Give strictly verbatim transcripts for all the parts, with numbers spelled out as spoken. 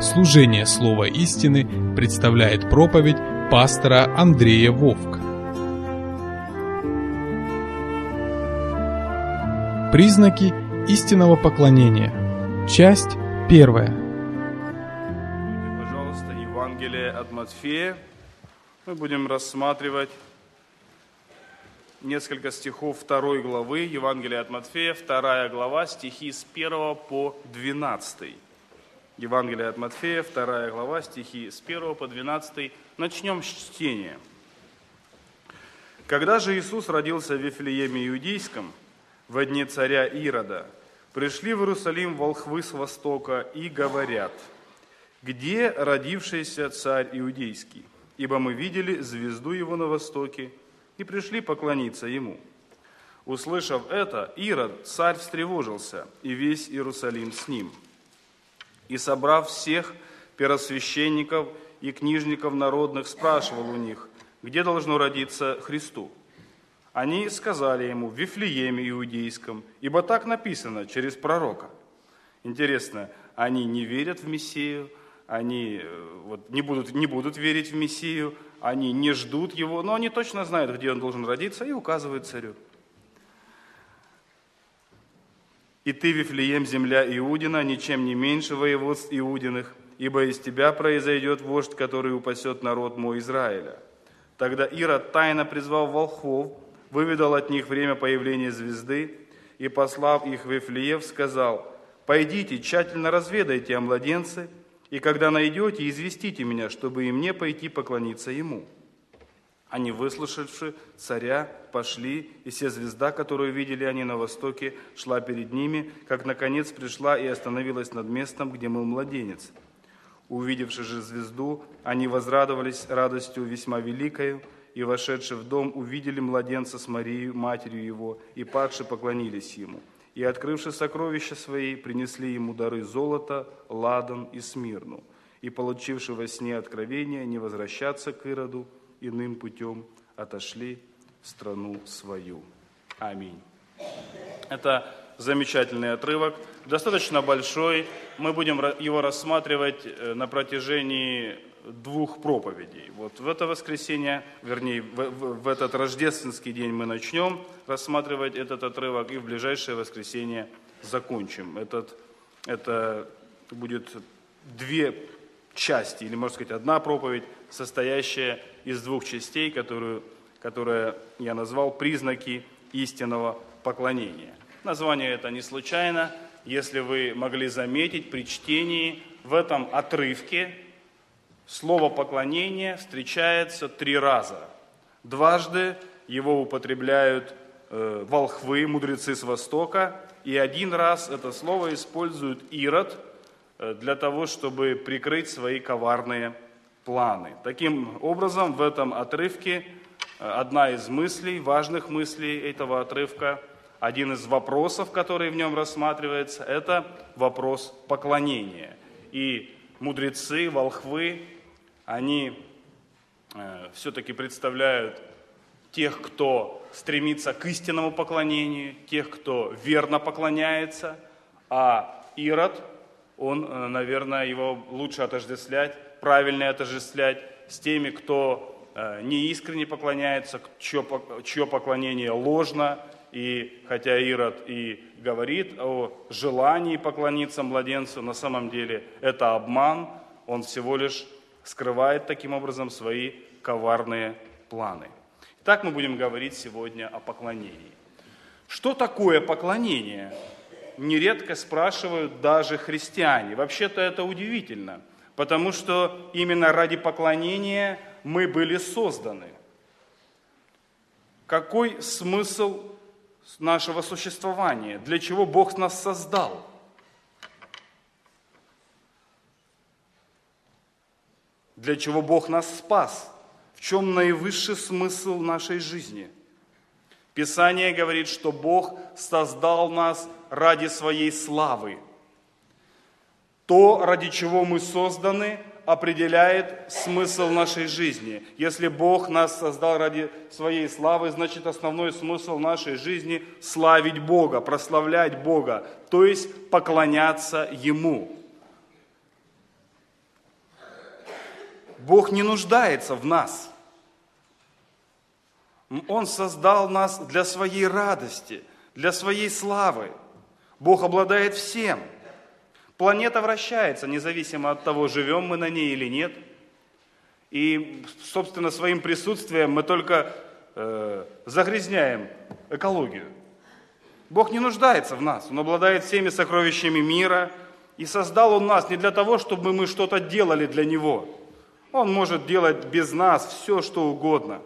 Служение Слова истины представляет проповедь пастора Андрея Вовк. Признаки истинного поклонения. Часть первая. Пожалуйста, Евангелие от Матфея. Мы будем рассматривать несколько стихов второй главы. Евангелие от Матфея, вторая глава, стихи с первого по двенадцатый. Евангелие от Матфея, вторая глава, стихи с первого по двенадцатый. Начнем с чтения. «Когда же Иисус родился в Вифлееме Иудейском, во дни царя Ирода, пришли в Иерусалим волхвы с востока и говорят: где родившийся царь Иудейский? Ибо мы видели звезду его на востоке и пришли поклониться ему. Услышав это, Ирод, царь, встревожился, и весь Иерусалим с ним. И, собрав всех первосвященников и книжников народных, спрашивал у них, где должно родиться Христу. Они сказали ему: в Вифлееме Иудейском, ибо так написано через пророка». Интересно, они не верят в Мессию, они вот, не, будут, не будут верить в Мессию, они не ждут его, но они точно знают, где он должен родиться, и указывают царю. «И ты, Вифлеем, земля Иудина, ничем не меньше воеводств Иудиных, ибо из тебя произойдет вождь, который упасет народ мой Израиля». Тогда Ирод тайно призвал волхвов, выведал от них время появления звезды, и, послав их в Вифлеем, сказал: «Пойдите, тщательно разведайте о младенце, и когда найдете, известите меня, чтобы и мне пойти поклониться ему». Они, выслушавши царя, пошли, и се звезда, которую видели они на востоке, шла перед ними, как наконец пришла и остановилась над местом, где был младенец. Увидевши же звезду, они возрадовались радостью весьма великою, и, вошедши в дом, увидели младенца с Марией, матерью его, и падши поклонились ему. И, открывши сокровища свои, принесли ему дары золота, ладан и смирну. И, получивши во сне откровение, не возвращаться к Ироду, иным путем отошли в страну свою. Аминь. Это замечательный отрывок, достаточно большой. Мы будем его рассматривать на протяжении двух проповедей. Вот в это воскресенье, вернее, в, в, в этот рождественский день мы начнем рассматривать этот отрывок, и в ближайшее воскресенье закончим. Этот, это будет две части, или, можно сказать, одна проповедь, состоящая из двух частей, которую, которую я назвал «Признаки истинного поклонения». Название это не случайно. Если вы могли заметить при чтении, в этом отрывке слово «поклонение» встречается три раза. Дважды его употребляют э, волхвы, мудрецы с Востока, и один раз это слово использует Ирод э, для того, чтобы прикрыть свои коварные планы. Таким образом, в этом отрывке э, одна из мыслей, важных мыслей этого отрывка, один из вопросов, который в нем рассматривается, это вопрос поклонения. И мудрецы, волхвы, они э, все-таки представляют тех, кто стремится к истинному поклонению, тех, кто верно поклоняется, а Ирод, он, э, наверное, его лучше отождествлять, правильно отождествлять с теми, кто э, неискренне поклоняется, чье, чье поклонение ложно, и хотя Ирод и говорит о желании поклониться младенцу, на самом деле это обман, он всего лишь скрывает таким образом свои коварные планы. Итак, мы будем говорить сегодня о поклонении. Что такое поклонение? Нередко спрашивают даже христиане. Вообще-то это удивительно, потому что именно ради поклонения мы были созданы. Какой смысл нашего существования? Для чего Бог нас создал? Для чего Бог нас спас? В чем наивысший смысл нашей жизни? Писание говорит, что Бог создал нас ради своей славы. То, ради чего мы созданы, определяет смысл нашей жизни. Если Бог нас создал ради своей славы, значит основной смысл нашей жизни – славить Бога, прославлять Бога, то есть поклоняться Ему. Бог не нуждается в нас. Он создал нас для своей радости, для своей славы. Бог обладает всем. Планета вращается, независимо от того, живем мы на ней или нет. И, собственно, своим присутствием мы только э, загрязняем экологию. Бог не нуждается в нас. Он обладает всеми сокровищами мира. И создал Он нас не для того, чтобы мы что-то делали для Него. Он может делать без нас все, что угодно.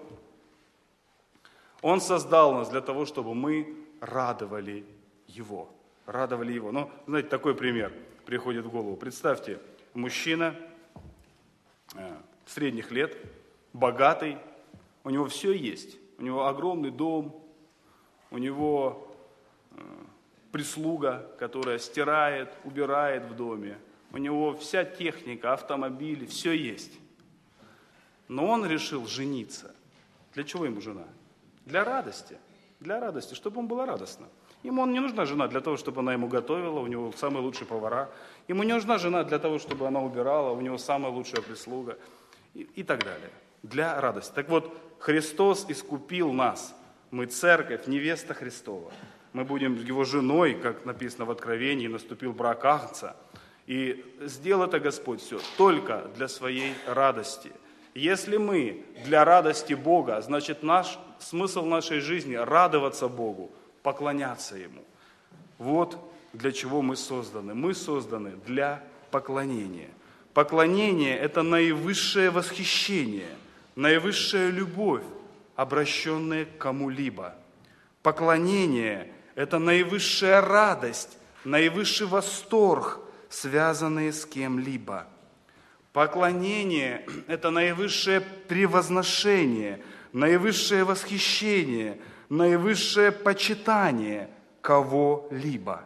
Он создал нас для того, чтобы мы радовали Его. Радовали Его. Ну, знаете, такой пример приходит в голову. Представьте, мужчина э, средних лет, богатый, у него все есть. У него огромный дом, у него э, прислуга, которая стирает, убирает в доме. У него вся техника, автомобили, все есть. Но он решил жениться. Для чего ему жена? Для радости. Для радости, чтобы ему было радостно. Ему не нужна жена для того, чтобы она ему готовила, у него самые лучшие повара. Ему не нужна жена для того, чтобы она убирала, у него самая лучшая прислуга. И, и так далее. Для радости. Так вот, Христос искупил нас. Мы церковь, невеста Христова. Мы будем его женой, как написано в Откровении, наступил брак Агнца. И сделал это Господь все только для своей радости. Если мы для радости Бога, значит наш смысл нашей жизни радоваться Богу, поклоняться Ему. Вот для чего мы созданы. Мы созданы для поклонения. Поклонение – это наивысшее восхищение, наивысшая любовь, обращенная к кому-либо. Поклонение – это наивысшая радость, наивысший восторг, связанные с кем-либо. Поклонение – это наивысшее превозношение, наивысшее восхищение, наивысшее почитание кого-либо.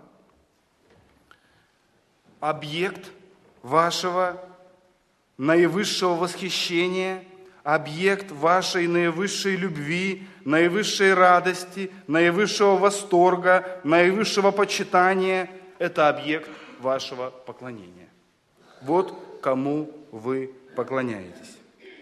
Объект вашего наивысшего восхищения, объект вашей наивысшей любви, наивысшей радости, наивысшего восторга, наивысшего почитания – это объект вашего поклонения. Вот кому вы поклоняетесь.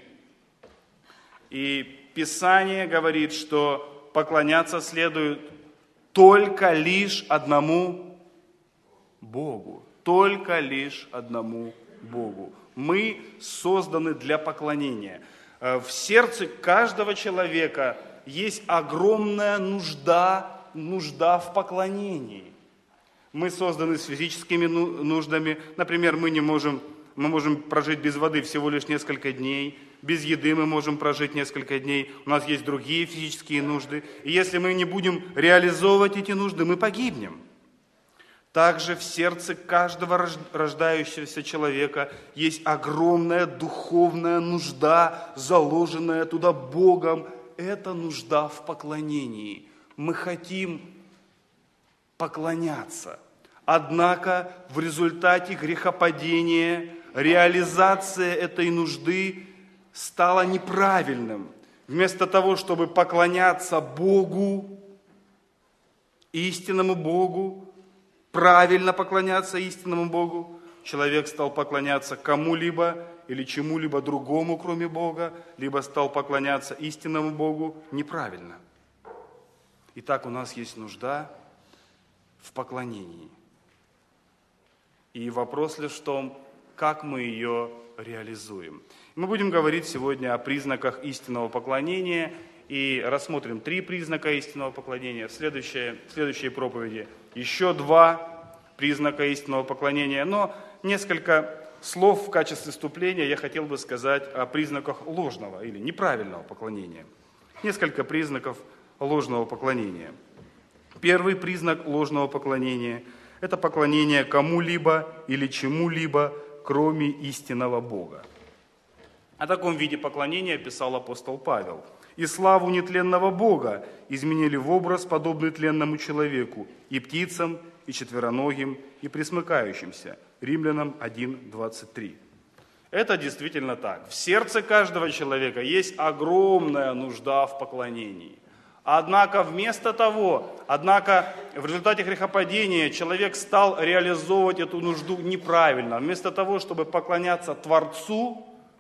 И Писание говорит, что поклоняться следует только лишь одному Богу. Только лишь одному Богу. Мы созданы для поклонения. В сердце каждого человека есть огромная нужда, нужда в поклонении. Мы созданы с физическими нуждами. Например, мы не можем, мы можем прожить без воды всего лишь несколько дней. Без еды мы можем прожить несколько дней. У нас есть другие физические нужды. И если мы не будем реализовывать эти нужды, мы погибнем. Также в сердце каждого рождающегося человека есть огромная духовная нужда, заложенная туда Богом. Это нужда в поклонении. Мы хотим поклоняться. Однако в результате грехопадения реализация этой нужды стала неправильным. Вместо того, чтобы поклоняться Богу, истинному Богу, правильно поклоняться истинному Богу, человек стал поклоняться кому-либо или чему-либо другому, кроме Бога, либо стал поклоняться истинному Богу неправильно. Итак, у нас есть нужда в поклонении. И вопрос лишь в том, как мы ее реализуем. Мы будем говорить сегодня о признаках истинного поклонения и рассмотрим три признака истинного поклонения. В следующей, в следующей проповеди еще два признака истинного поклонения. Но несколько слов в качестве вступления я хотел бы сказать о признаках ложного или неправильного поклонения. Несколько признаков ложного поклонения. Первый признак ложного поклонения – это поклонение кому-либо или чему-либо, кроме истинного Бога. О таком виде поклонения писал апостол Павел. «И славу нетленного Бога изменили в образ, подобный тленному человеку, и птицам, и четвероногим, и пресмыкающимся». Римлянам один, двадцать три. Это действительно так. В сердце каждого человека есть огромная нужда в поклонении. Однако вместо того, однако в результате грехопадения человек стал реализовывать эту нужду неправильно. Вместо того, чтобы поклоняться Творцу,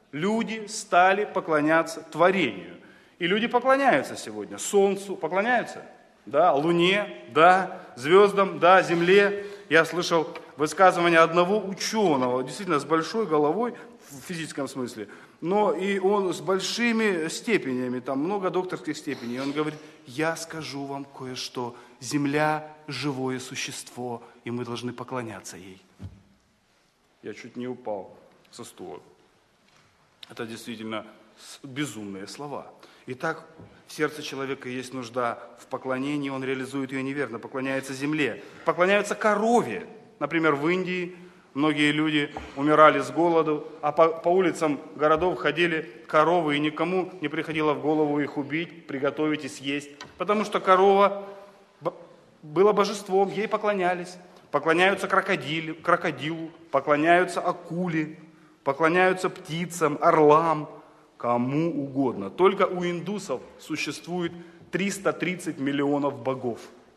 Люди стали поклоняться творению. И люди поклоняются сегодня солнцу, поклоняются, да, луне, да, звездам, да, земле. Я слышал высказывание одного ученого, действительно с большой головой в физическом смысле, но и он с большими степенями, там много докторских степеней. Он говорит: я скажу вам кое-что, земля – живое существо, и мы должны поклоняться ей. Я чуть не упал со стула. Это действительно безумные слова. Итак, в сердце человека есть нужда в поклонении, он реализует ее неверно, поклоняется земле, поклоняются корове. Например, в Индии многие люди умирали с голоду, а по, по улицам городов ходили коровы, и никому не приходило в голову их убить, приготовить и съесть, потому что корова была божеством, ей поклонялись. Поклоняются крокодилу, крокодилу, поклоняются акуле, поклоняются птицам, орлам, кому угодно. Только у индусов существует триста тридцать миллионов богов.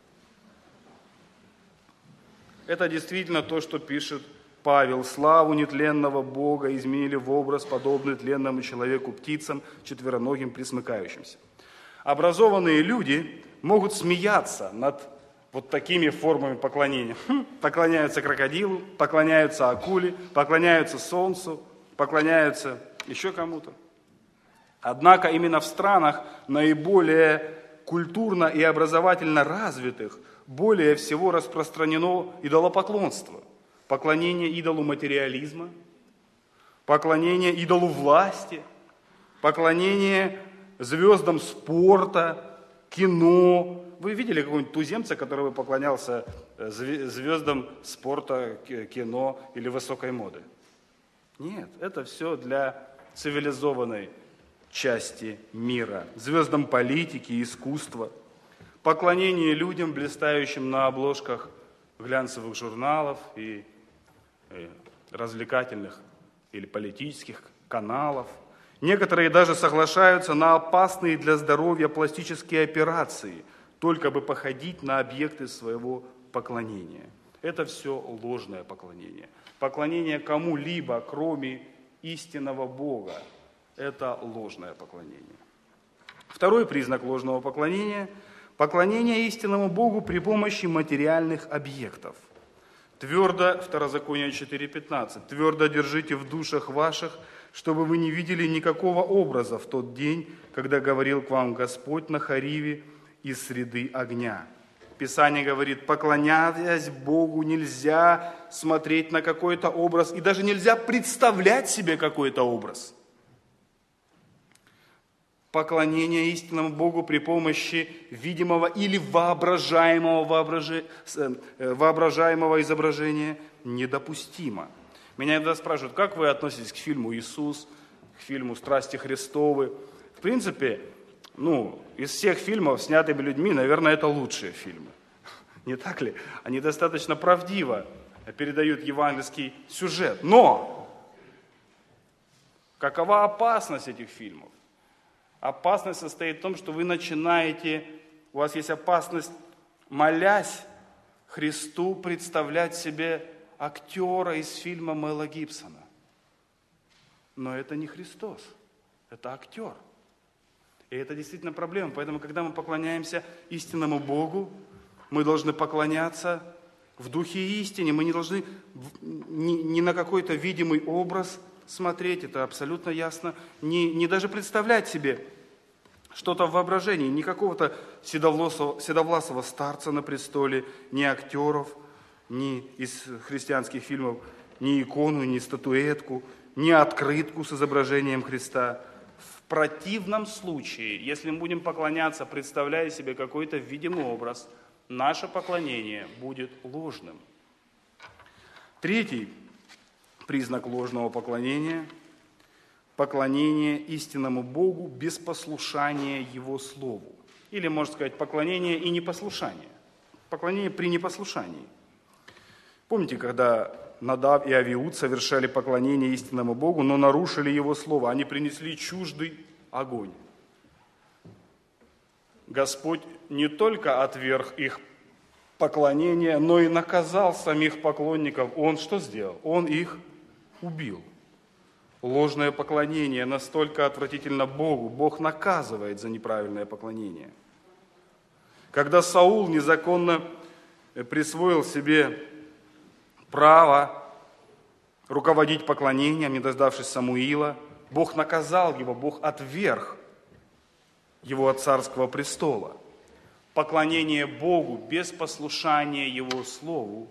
Это действительно то, что пишет Павел. Славу нетленного Бога изменили в образ, подобный тленному человеку, птицам, четвероногим пресмыкающимся. Образованные люди могут смеяться над вот такими формами поклонения. Хм, поклоняются крокодилу, поклоняются акуле, поклоняются солнцу, поклоняются еще кому-то. Однако именно в странах наиболее культурно и образовательно развитых более всего распространено идолопоклонство. Поклонение идолу материализма, поклонение идолу власти, поклонение звездам спорта, кино. Вы видели какого-нибудь туземца, который бы поклонялся звездам спорта, кино или высокой моды? Нет, это все для цивилизованной части мира. Звездам политики, искусства. Поклонение людям, блистающим на обложках глянцевых журналов и развлекательных или политических каналов. Некоторые даже соглашаются на опасные для здоровья пластические операции, только бы походить на объекты своего поклонения. Это все ложное поклонение. Поклонение кому-либо, кроме истинного Бога, это ложное поклонение. Второй признак ложного поклонения – поклонение истинному Богу при помощи материальных объектов. Твердо, Второзаконие четыре пятнадцать, твердо держите в душах ваших, чтобы вы не видели никакого образа в тот день, когда говорил к вам Господь на Хориве из среды огня. Писание говорит, поклоняясь Богу, нельзя смотреть на какой-то образ, и даже нельзя представлять себе какой-то образ. Поклонение истинному Богу при помощи видимого или воображаемого, воображи... воображаемого изображения недопустимо. Меня иногда спрашивают, как вы относитесь к фильму «Иисус», к фильму «Страсти Христовы». В принципе, ну, из всех фильмов, снятыми людьми, наверное, это лучшие фильмы. Не так ли? Они достаточно правдиво передают евангельский сюжет. Но какова опасность этих фильмов? Опасность состоит в том, что вы начинаете, у вас есть опасность, молясь Христу, представлять себе актера из фильма Мэла Гибсона. Но это не Христос, это актер. И это действительно проблема. Поэтому, когда мы поклоняемся истинному Богу, мы должны поклоняться в духе и истине. Мы не должны ни, ни на какой-то видимый образ смотреть, это абсолютно ясно, не, не даже представлять себе что-то в воображении, ни какого-то седовласого, седовласого старца на престоле, ни актеров, ни из христианских фильмов, ни икону, ни статуэтку, ни открытку с изображением Христа. В противном случае, если мы будем поклоняться, представляя себе какой-то видимый образ, наше поклонение будет ложным. Третий признак ложного поклонения – поклонение истинному Богу без послушания Его Слову. Или, можно сказать, поклонение и непослушание. Поклонение при непослушании. Помните, когда Надав и Авиуд совершали поклонение истинному Богу, но нарушили Его Слово, они принесли чуждый огонь. Господь не только отверг их поклонение, но и наказал самих поклонников. Он что сделал? Он их убил. Ложное поклонение настолько отвратительно Богу. Бог наказывает за неправильное поклонение. Когда Саул незаконно присвоил себе право руководить поклонением, не дождавшись Самуила, Бог наказал его, Бог отверг его от царского престола. Поклонение Богу без послушания Его Слову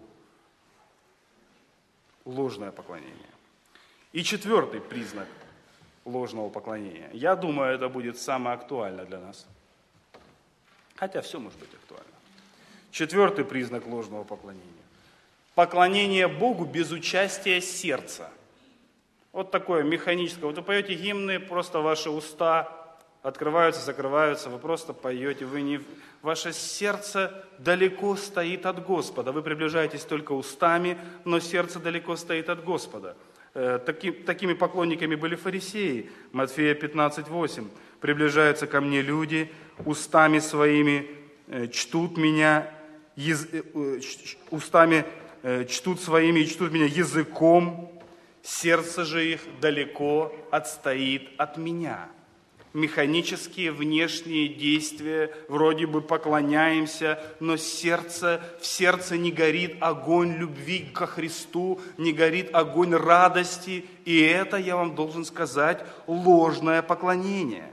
– ложное поклонение. И четвертый признак ложного поклонения. Я думаю, это будет самое актуальное для нас. Хотя все может быть актуально. Четвертый признак ложного поклонения. Поклонение Богу без участия сердца. Вот такое механическое. Вот вы поете гимны, просто ваши уста открываются, закрываются, вы просто поете, вы не... Ваше сердце далеко стоит от Господа. Вы приближаетесь только устами, но сердце далеко стоит от Господа. Таки, такими поклонниками были фарисеи. Матфея пятнадцать восемь. «Приближаются ко мне люди, устами своими чтут меня, яз... устами чтут своими и чтут меня языком, сердце же их далеко отстоит от меня». Механические внешние действия, вроде бы поклоняемся, но сердце, в сердце не горит огонь любви ко Христу, не горит огонь радости, и это, я вам должен сказать, ложное поклонение.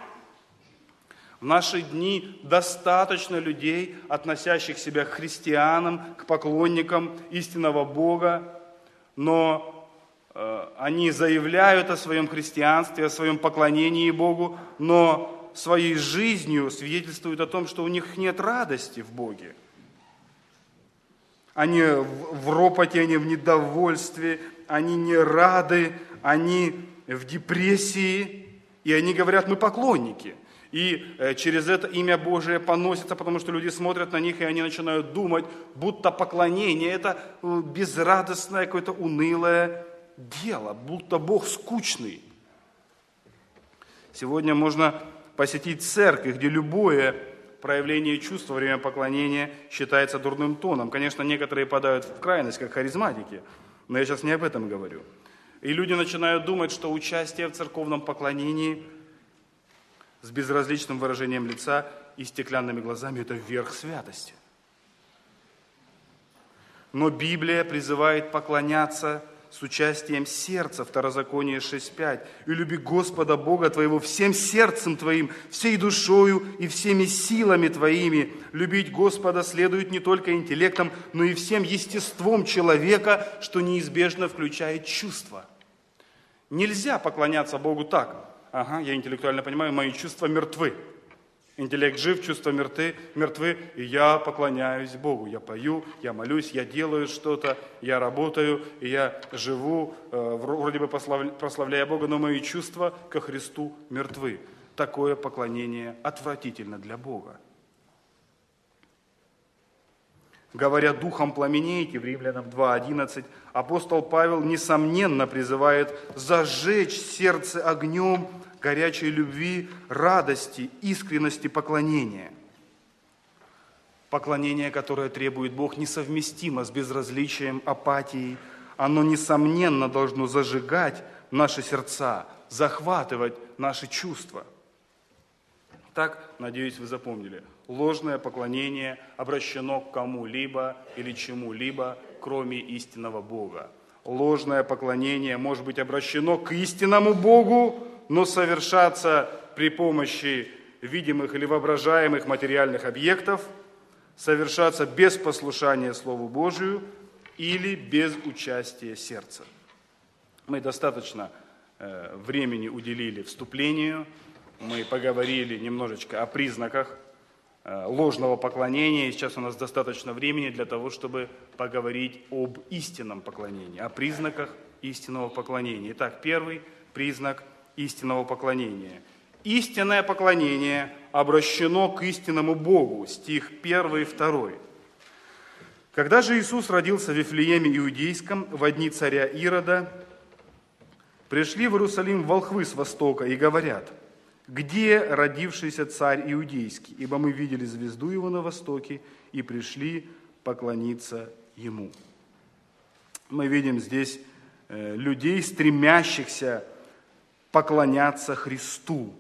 В наши дни достаточно людей, относящих себя к христианам, к поклонникам истинного Бога, но они заявляют о своем христианстве, о своем поклонении Богу, но своей жизнью свидетельствуют о том, что у них нет радости в Боге. Они в ропоте, они в недовольстве, они не рады, они в депрессии, и они говорят: мы поклонники. И через это имя Божие поносится, потому что люди смотрят на них, и они начинают думать, будто поклонение – это безрадостное, какое-то унылое дело, будто Бог скучный. Сегодня можно посетить церковь, где любое проявление чувства во время поклонения считается дурным тоном. Конечно, некоторые падают в крайность, как харизматики, но я сейчас не об этом говорю. И люди начинают думать, что участие в церковном поклонении с безразличным выражением лица и стеклянными глазами – это верх святости. Но Библия призывает поклоняться с участием сердца, Второзаконие шесть пять. «И люби Господа Бога твоего всем сердцем твоим, всей душою и всеми силами твоими». Любить Господа следует не только интеллектом, но и всем естеством человека, что неизбежно включает чувства. Нельзя поклоняться Богу так: ага, я интеллектуально понимаю, мои чувства мертвы. Интеллект жив, чувства мертвы, мертвы, и я поклоняюсь Богу. Я пою, я молюсь, я делаю что-то, я работаю, и я живу, вроде бы прославляя Бога, но мои чувства ко Христу мертвы. Такое поклонение отвратительно для Бога. Говоря духом пламенеете, в Римлянам два одиннадцать, апостол Павел, несомненно, призывает зажечь сердце огнем горячей любви, радости, искренности поклонения. Поклонение, которое требует Бог, несовместимо с безразличием, апатией. Оно, несомненно, должно зажигать наши сердца, захватывать наши чувства. Так, надеюсь, вы запомнили. Ложное поклонение обращено к кому-либо или чему-либо, кроме истинного Бога. Ложное поклонение может быть обращено к истинному Богу, но совершаться при помощи видимых или воображаемых материальных объектов, совершаться без послушания Слову Божию или без участия сердца. Мы достаточно э, времени уделили вступлению, мы поговорили немножечко о признаках э, ложного поклонения, и сейчас у нас достаточно времени для того, чтобы поговорить об истинном поклонении, о признаках истинного поклонения. Итак, первый признак истинного поклонения. Истинное поклонение обращено к истинному Богу. Стих первый и второй. Когда же Иисус родился в Вифлееме Иудейском во дни царя Ирода, пришли в Иерусалим волхвы с востока и говорят: где родившийся царь Иудейский? Ибо мы видели звезду его на востоке и пришли поклониться ему. Мы видим здесь людей, стремящихся поклоняться Христу.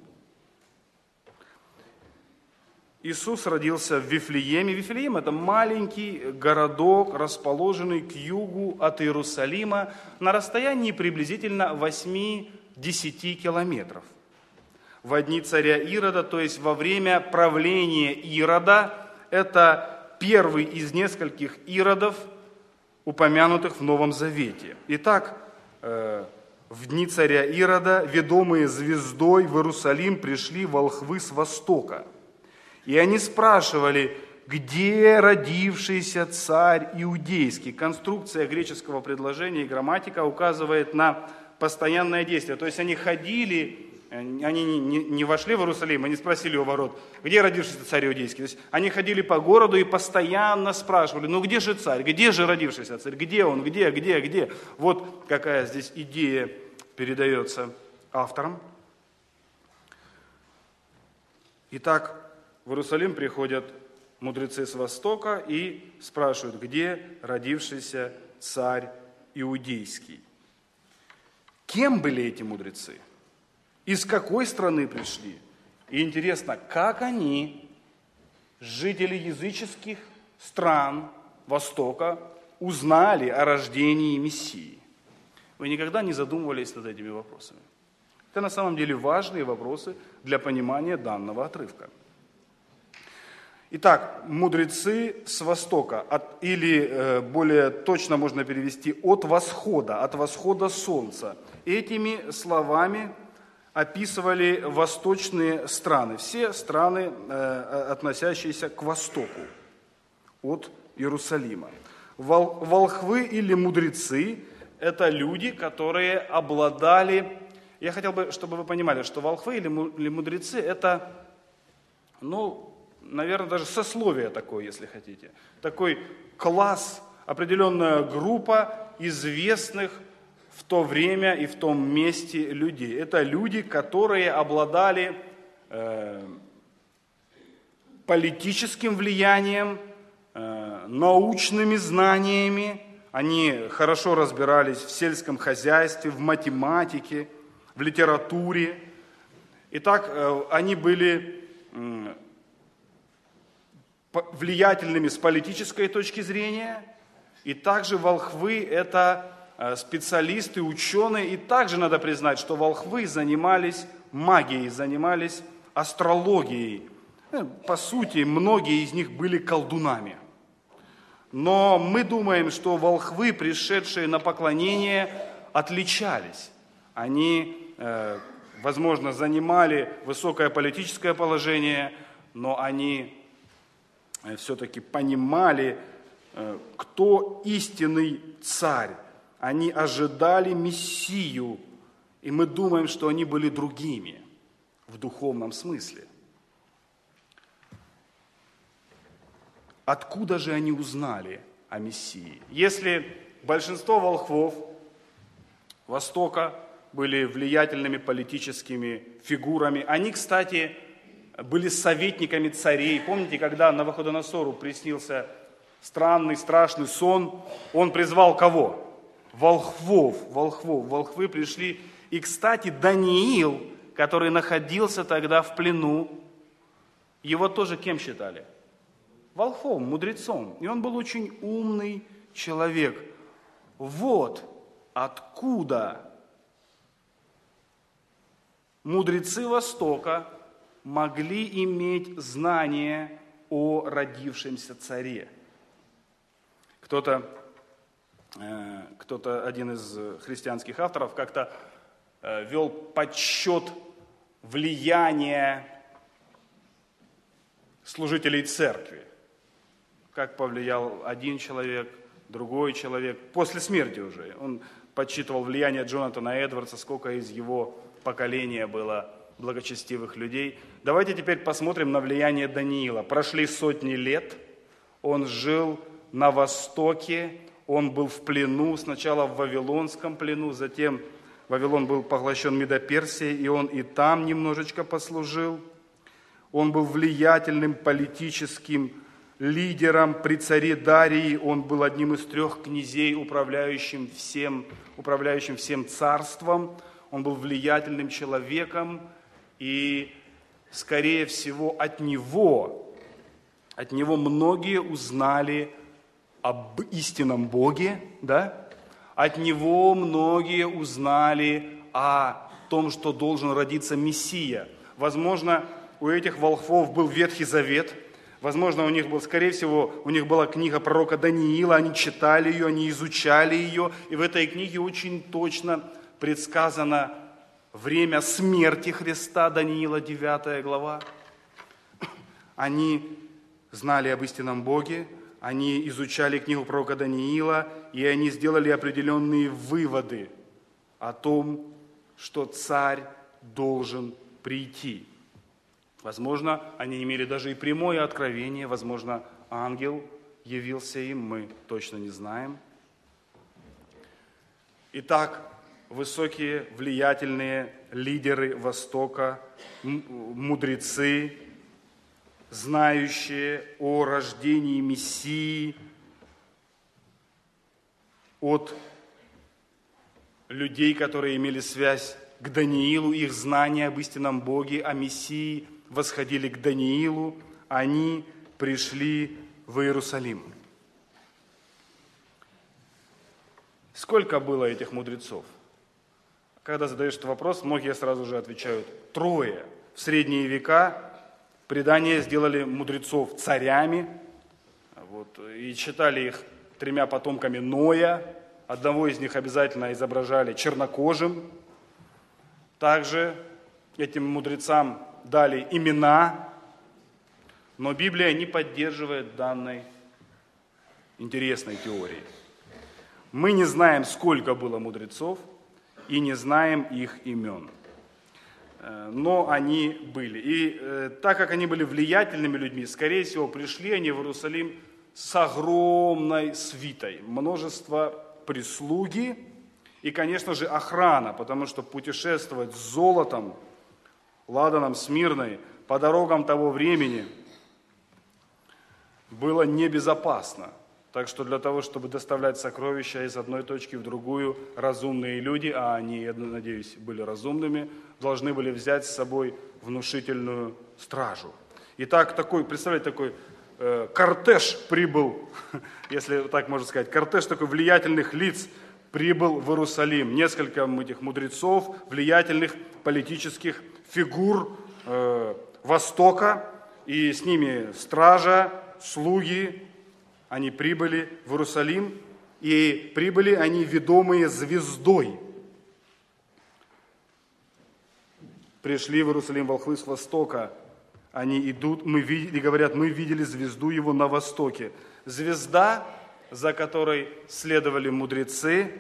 Иисус родился в Вифлееме. Вифлеем – это маленький городок, расположенный к югу от Иерусалима на расстоянии приблизительно восемь-десять километров. В дни царя Ирода, то есть во время правления Ирода, это первый из нескольких Иродов, упомянутых в Новом Завете. Итак, в дни царя Ирода, ведомые звездой, в Иерусалим пришли волхвы с востока. И они спрашивали, где родившийся царь иудейский? Конструкция греческого предложения и грамматика указывает на постоянное действие. То есть они ходили, они не вошли в Иерусалим, они спросили у ворот, где родившийся царь иудейский? То есть они ходили по городу и постоянно спрашивали, ну где же царь, где же родившийся царь, где он, где, где, где? Вот какая здесь идея передается авторам. Итак, в Иерусалим приходят мудрецы с востока и спрашивают, где родившийся царь иудейский. Кем были эти мудрецы? Из какой страны пришли? И интересно, как они, жители языческих стран Востока, узнали о рождении Мессии? Вы никогда не задумывались над этими вопросами? Это на самом деле важные вопросы для понимания данного отрывка. Итак, мудрецы с востока, от, или э, более точно можно перевести от восхода, от восхода солнца. Этими словами описывали восточные страны, все страны, э, относящиеся к востоку от Иерусалима. Вол, волхвы или мудрецы – это люди, которые обладали… Я хотел бы, чтобы вы понимали, что волхвы или мудрецы – это, ну, наверное, даже сословие такое, если хотите. Такой класс, определенная группа известных в то время и в том месте людей. Это люди, которые обладали э, политическим влиянием, э, научными знаниями. Они хорошо разбирались в сельском хозяйстве, в математике, в литературе. Итак, э, они были… Э, влиятельными с политической точки зрения, и также волхвы – это специалисты, ученые, и также надо признать, что волхвы занимались магией, занимались астрологией. По сути, многие из них были колдунами. Но мы думаем, что волхвы, пришедшие на поклонение, отличались. Они, возможно, занимали высокое политическое положение, но они все-таки понимали, кто истинный царь. Они ожидали Мессию, и мы думаем, что они были другими в духовном смысле. Откуда же они узнали о Мессии? Если большинство волхвов Востока были влиятельными политическими фигурами, они, кстати, были советниками царей. Помните, когда Навуходоносору приснился странный, страшный сон, он призвал кого? Волхвов, волхвов. Волхвы пришли. И, кстати, Даниил, который находился тогда в плену, его тоже кем считали? Волхвом, мудрецом. И он был очень умный человек. Вот откуда мудрецы Востока могли иметь знание о родившемся царе. Кто-то, э, кто-то, один из христианских авторов, как-то э, вел подсчет влияния служителей церкви. Как повлиял один человек, другой человек, после смерти уже. Он подсчитывал влияние Джонатана Эдвардса, сколько из его поколения было благочестивых людей. Давайте теперь посмотрим на влияние Даниила. Прошли сотни лет, он жил на Востоке, он был в плену, сначала в Вавилонском плену, затем Вавилон был поглощен Медоперсией, и он и там немножечко послужил. Он был влиятельным политическим лидером при царе Дарии, он был одним из трех князей, управляющим всем, управляющим всем царством. он был влиятельным человеком, и, скорее всего, от него, от него многие узнали об истинном Боге, да? От него многие узнали о том, что должен родиться Мессия. Возможно, у этих волхвов был Ветхий Завет, возможно, у них был, скорее всего, у них была книга пророка Даниила, они читали ее, они изучали ее, и в этой книге очень точно предсказано время смерти Христа, Даниила, девятая глава. Они знали об истинном Боге, они изучали книгу пророка Даниила, и они сделали определенные выводы о том, что царь должен прийти. Возможно, они имели даже и прямое откровение, возможно, ангел явился им, мы точно не знаем. Итак, высокие, влиятельные лидеры Востока, мудрецы, знающие о рождении Мессии от людей, которые имели связь к Даниилу, их знания об истинном Боге, о Мессии, восходили к Даниилу, они пришли в Иерусалим. Сколько было этих мудрецов? Когда задаешь этот вопрос, многие сразу же отвечают: трое. В средние века предания сделали мудрецов царями, вот, и считали их тремя потомками Ноя. Одного из них обязательно изображали чернокожим. Также этим мудрецам дали имена, но Библия не поддерживает данной интересной теории. Мы не знаем, сколько было мудрецов, и не знаем их имен. Но они были. И э, так как они были влиятельными людьми, скорее всего, пришли они в Иерусалим с огромной свитой. Множество прислуги и, конечно же, охрана, потому что путешествовать с золотом, ладаном Смирной, по дорогам того времени было небезопасно. Так что для того, чтобы доставлять сокровища из одной точки в другую, разумные люди, а они, я надеюсь, были разумными, должны были взять с собой внушительную стражу. Итак, такой, представляете, такой э, кортеж прибыл, если так можно сказать, кортеж такой влиятельных лиц прибыл в Иерусалим. Несколько этих мудрецов, влиятельных политических фигур э, Востока, и с ними стража, слуги. Они прибыли в Иерусалим, и прибыли они ведомые звездой. Пришли в Иерусалим волхвы с востока. Они идут, мы видели, говорят, мы видели звезду его на востоке. Звезда, за которой следовали мудрецы,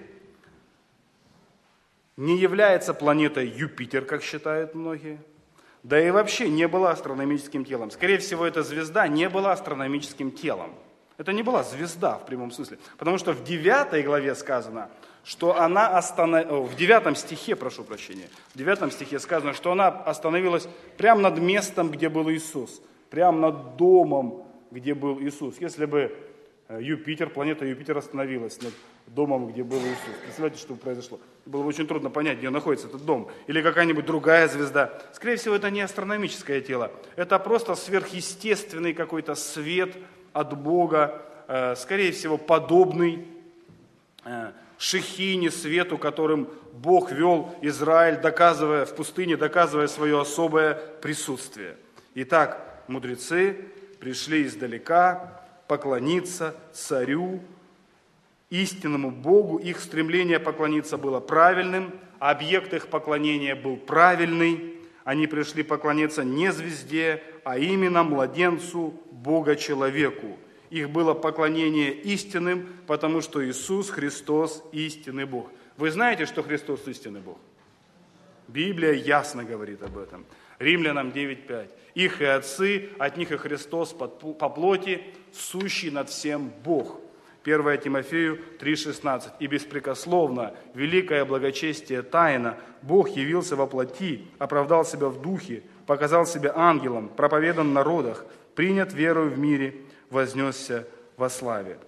не является планетой Юпитер, как считают многие. Да и вообще не была астрономическим телом. Скорее всего, эта звезда не была астрономическим телом. Это не была звезда в прямом смысле, потому что в девятой главе сказано, что она остановилась, в девятом стихе, прошу прощения, в девятом стихе сказано, что она остановилась прямо над местом, где был Иисус, прямо над домом, где был Иисус. Если бы Юпитер, планета Юпитер остановилась над домом, где был Иисус, представляете, что произошло? Было бы очень трудно понять, где находится этот дом. Или какая-нибудь другая звезда. Скорее всего, это не астрономическое тело, это просто сверхъестественный какой-то свет от Бога, скорее всего, подобный шехине, свету, которым Бог вел Израиль, доказывая в пустыне, доказывая свое особое присутствие. Итак, мудрецы пришли издалека поклониться царю, истинному Богу. Их стремление поклониться было правильным, объект их поклонения был правильный. Они пришли поклониться не звезде, а именно младенцу, Бога-человеку. Их было поклонение истинным, потому что Иисус Христос истинный Бог. Вы знаете, что Христос истинный Бог? Библия ясно говорит об этом. Римлянам девять пять. Их и отцы, от них и Христос по плоти, сущий над всем Бог. первое Тимофею три шестнадцать. И беспрекословно, великое благочестие тайна, Бог явился во плоти, оправдал себя в духе, показал себя ангелом, проповедан в народах, принят верою в мире, вознесся во славе.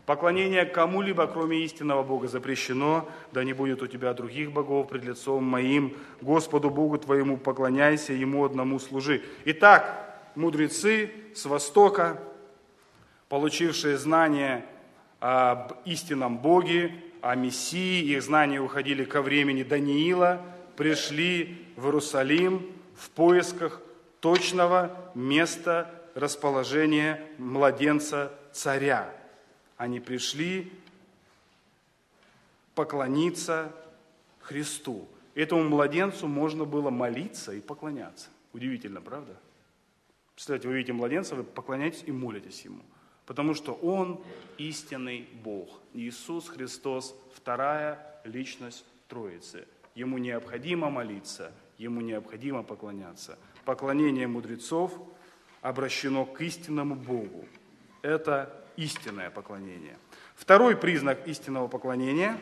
Поклонение кому-либо, кроме истинного Бога, запрещено. Да не будет у тебя других богов пред лицом моим. Господу Богу твоему поклоняйся, Ему одному служи». Итак, мудрецы с Востока, получившие знания об истинном Боге, о Мессии, их знания уходили ко времени Даниила, пришли в Иерусалим в поисках точного места расположения младенца царя. Они пришли поклониться Христу. Этому младенцу можно было молиться и поклоняться. Удивительно, правда? Представляете, вы видите младенца, вы поклоняетесь и молитесь ему. Потому что он истинный Бог. Иисус Христос, вторая личность Троицы. Ему необходимо молиться, ему необходимо поклоняться. Поклонение мудрецов обращено к истинному Богу. Это истинное поклонение. Второй признак истинного поклонения.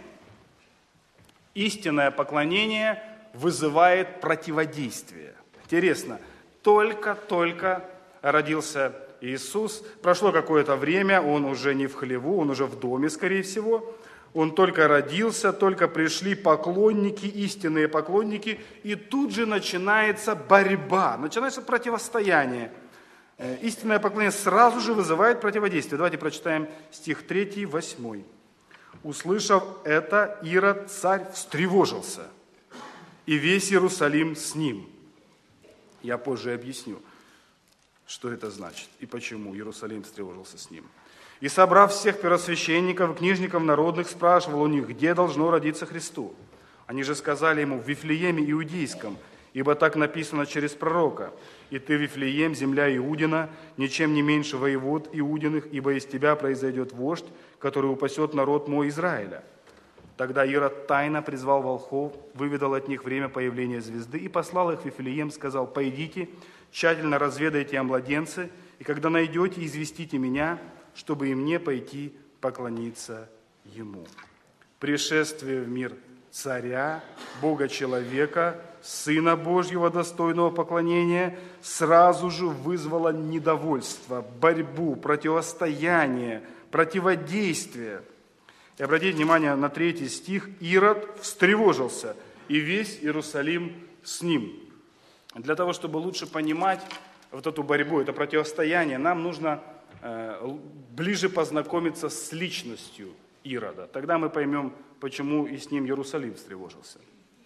Истинное поклонение вызывает противодействие. Интересно, только-только родился Иисус, прошло какое-то время, он уже не в хлеву, он уже в доме, скорее всего. Он только родился, только пришли поклонники, истинные поклонники, и тут же начинается борьба, начинается противостояние. Истинное поклонение сразу же вызывает противодействие. Давайте прочитаем стих три, восемь. «Услышав это, Ирод, царь, встревожился, и весь Иерусалим с ним». Я позже объясню, что это значит и почему Иерусалим встревожился с ним. «И, собрав всех первосвященников и книжников народных, спрашивал у них, где должно родиться Христу. Они же сказали ему, в Вифлееме Иудейском, ибо так написано через пророка. И ты, Вифлеем, земля Иудина, ничем не меньше воевод Иудиных, ибо из тебя произойдет вождь, который упасет народ мой Израиля». Тогда Ирод тайно призвал волхвов, выведал от них время появления звезды и послал их в Вифлеем, сказал: «Пойдите, тщательно разведайте о младенце, и когда найдете, известите меня, чтобы и мне пойти поклониться ему». Пришествие в мир царя, Бога-человека, Сына Божьего, достойного поклонения, сразу же вызвало недовольство, борьбу, противостояние, противодействие. И обратите внимание на третий стих. «Ирод встревожился, и весь Иерусалим с ним». Для того, чтобы лучше понимать вот эту борьбу, это противостояние, нам нужно э, ближе познакомиться с личностью Ирода. Тогда мы поймем, почему и с ним Иерусалим встревожился.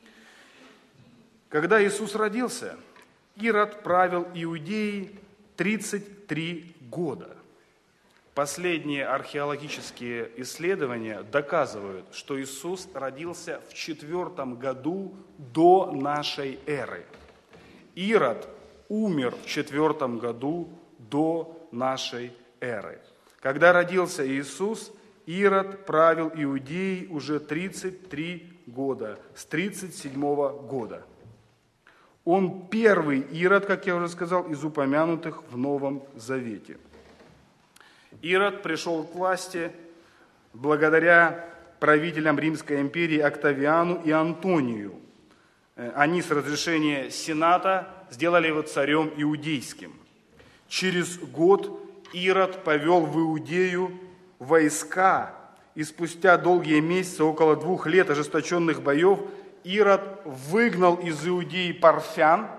Когда Иисус родился, Ирод правил Иудеей тридцать три года. Последние археологические исследования доказывают, что Иисус родился в четвертом году до нашей эры. Ирод умер в четвертом году до нашей эры. Когда родился Иисус, Ирод правил Иудеей уже тридцать три года, с тридцать седьмого года. Он первый Ирод, как я уже сказал, из упомянутых в Новом Завете. Ирод пришел к власти благодаря правителям Римской империи Октавиану и Антонию. Они с разрешения Сената сделали его царем иудейским. Через год Ирод повел в Иудею войска, и спустя долгие месяцы, около двух лет ожесточенных боев, Ирод выгнал из Иудеи парфян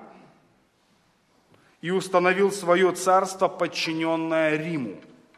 и установил свое царство, подчиненное Риму.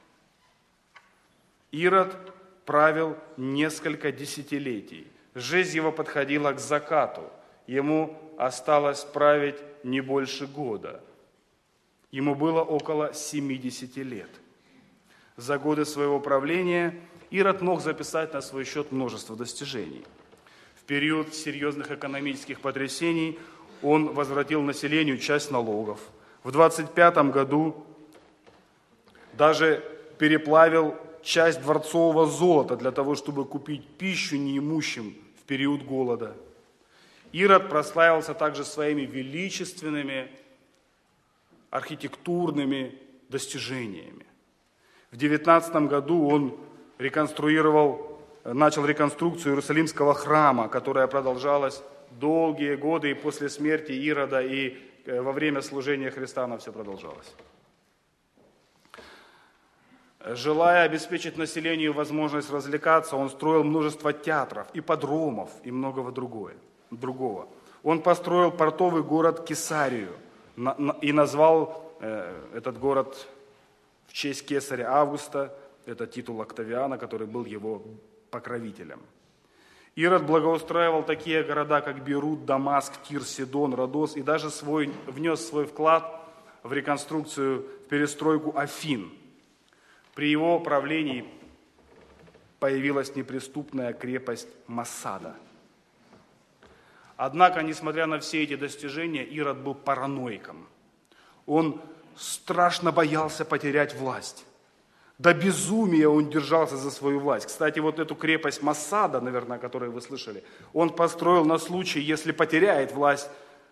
Ирод правил несколько десятилетий. Жизнь его подходила к закату. Ему осталось править не больше года. Ему было около семидесяти лет. За годы своего правления Ирод мог записать на свой счет множество достижений. В период серьезных экономических потрясений он возвратил населению часть налогов. В двадцать пятом году даже переплавил часть дворцового золота для того, чтобы купить пищу неимущим в период голода. Ирод прославился также своими величественными архитектурными достижениями. В девятнадцатом году он реконструировал, начал реконструкцию Иерусалимского храма, которая продолжалась долгие годы, и после смерти Ирода, и во время служения Христа она все продолжалась. Желая обеспечить населению возможность развлекаться, он строил множество театров, ипподромов и многого другое, другого. Он построил портовый город Кесарию и назвал этот город в честь кесаря Августа, это титул Октавиана, который был его покровителем. Ирод благоустраивал такие города, как Бейрут, Дамаск, Тир, Сидон, Родос, и даже свой, внес свой вклад в реконструкцию, в перестройку Афин. При его правлении появилась неприступная крепость Массада. Однако, несмотря на все эти достижения, Ирод был параноиком. Он страшно боялся потерять власть. До безумия он держался за свою власть. Кстати, вот эту крепость Массада, наверное, о которой вы слышали, он построил на случай, если потеряет власть,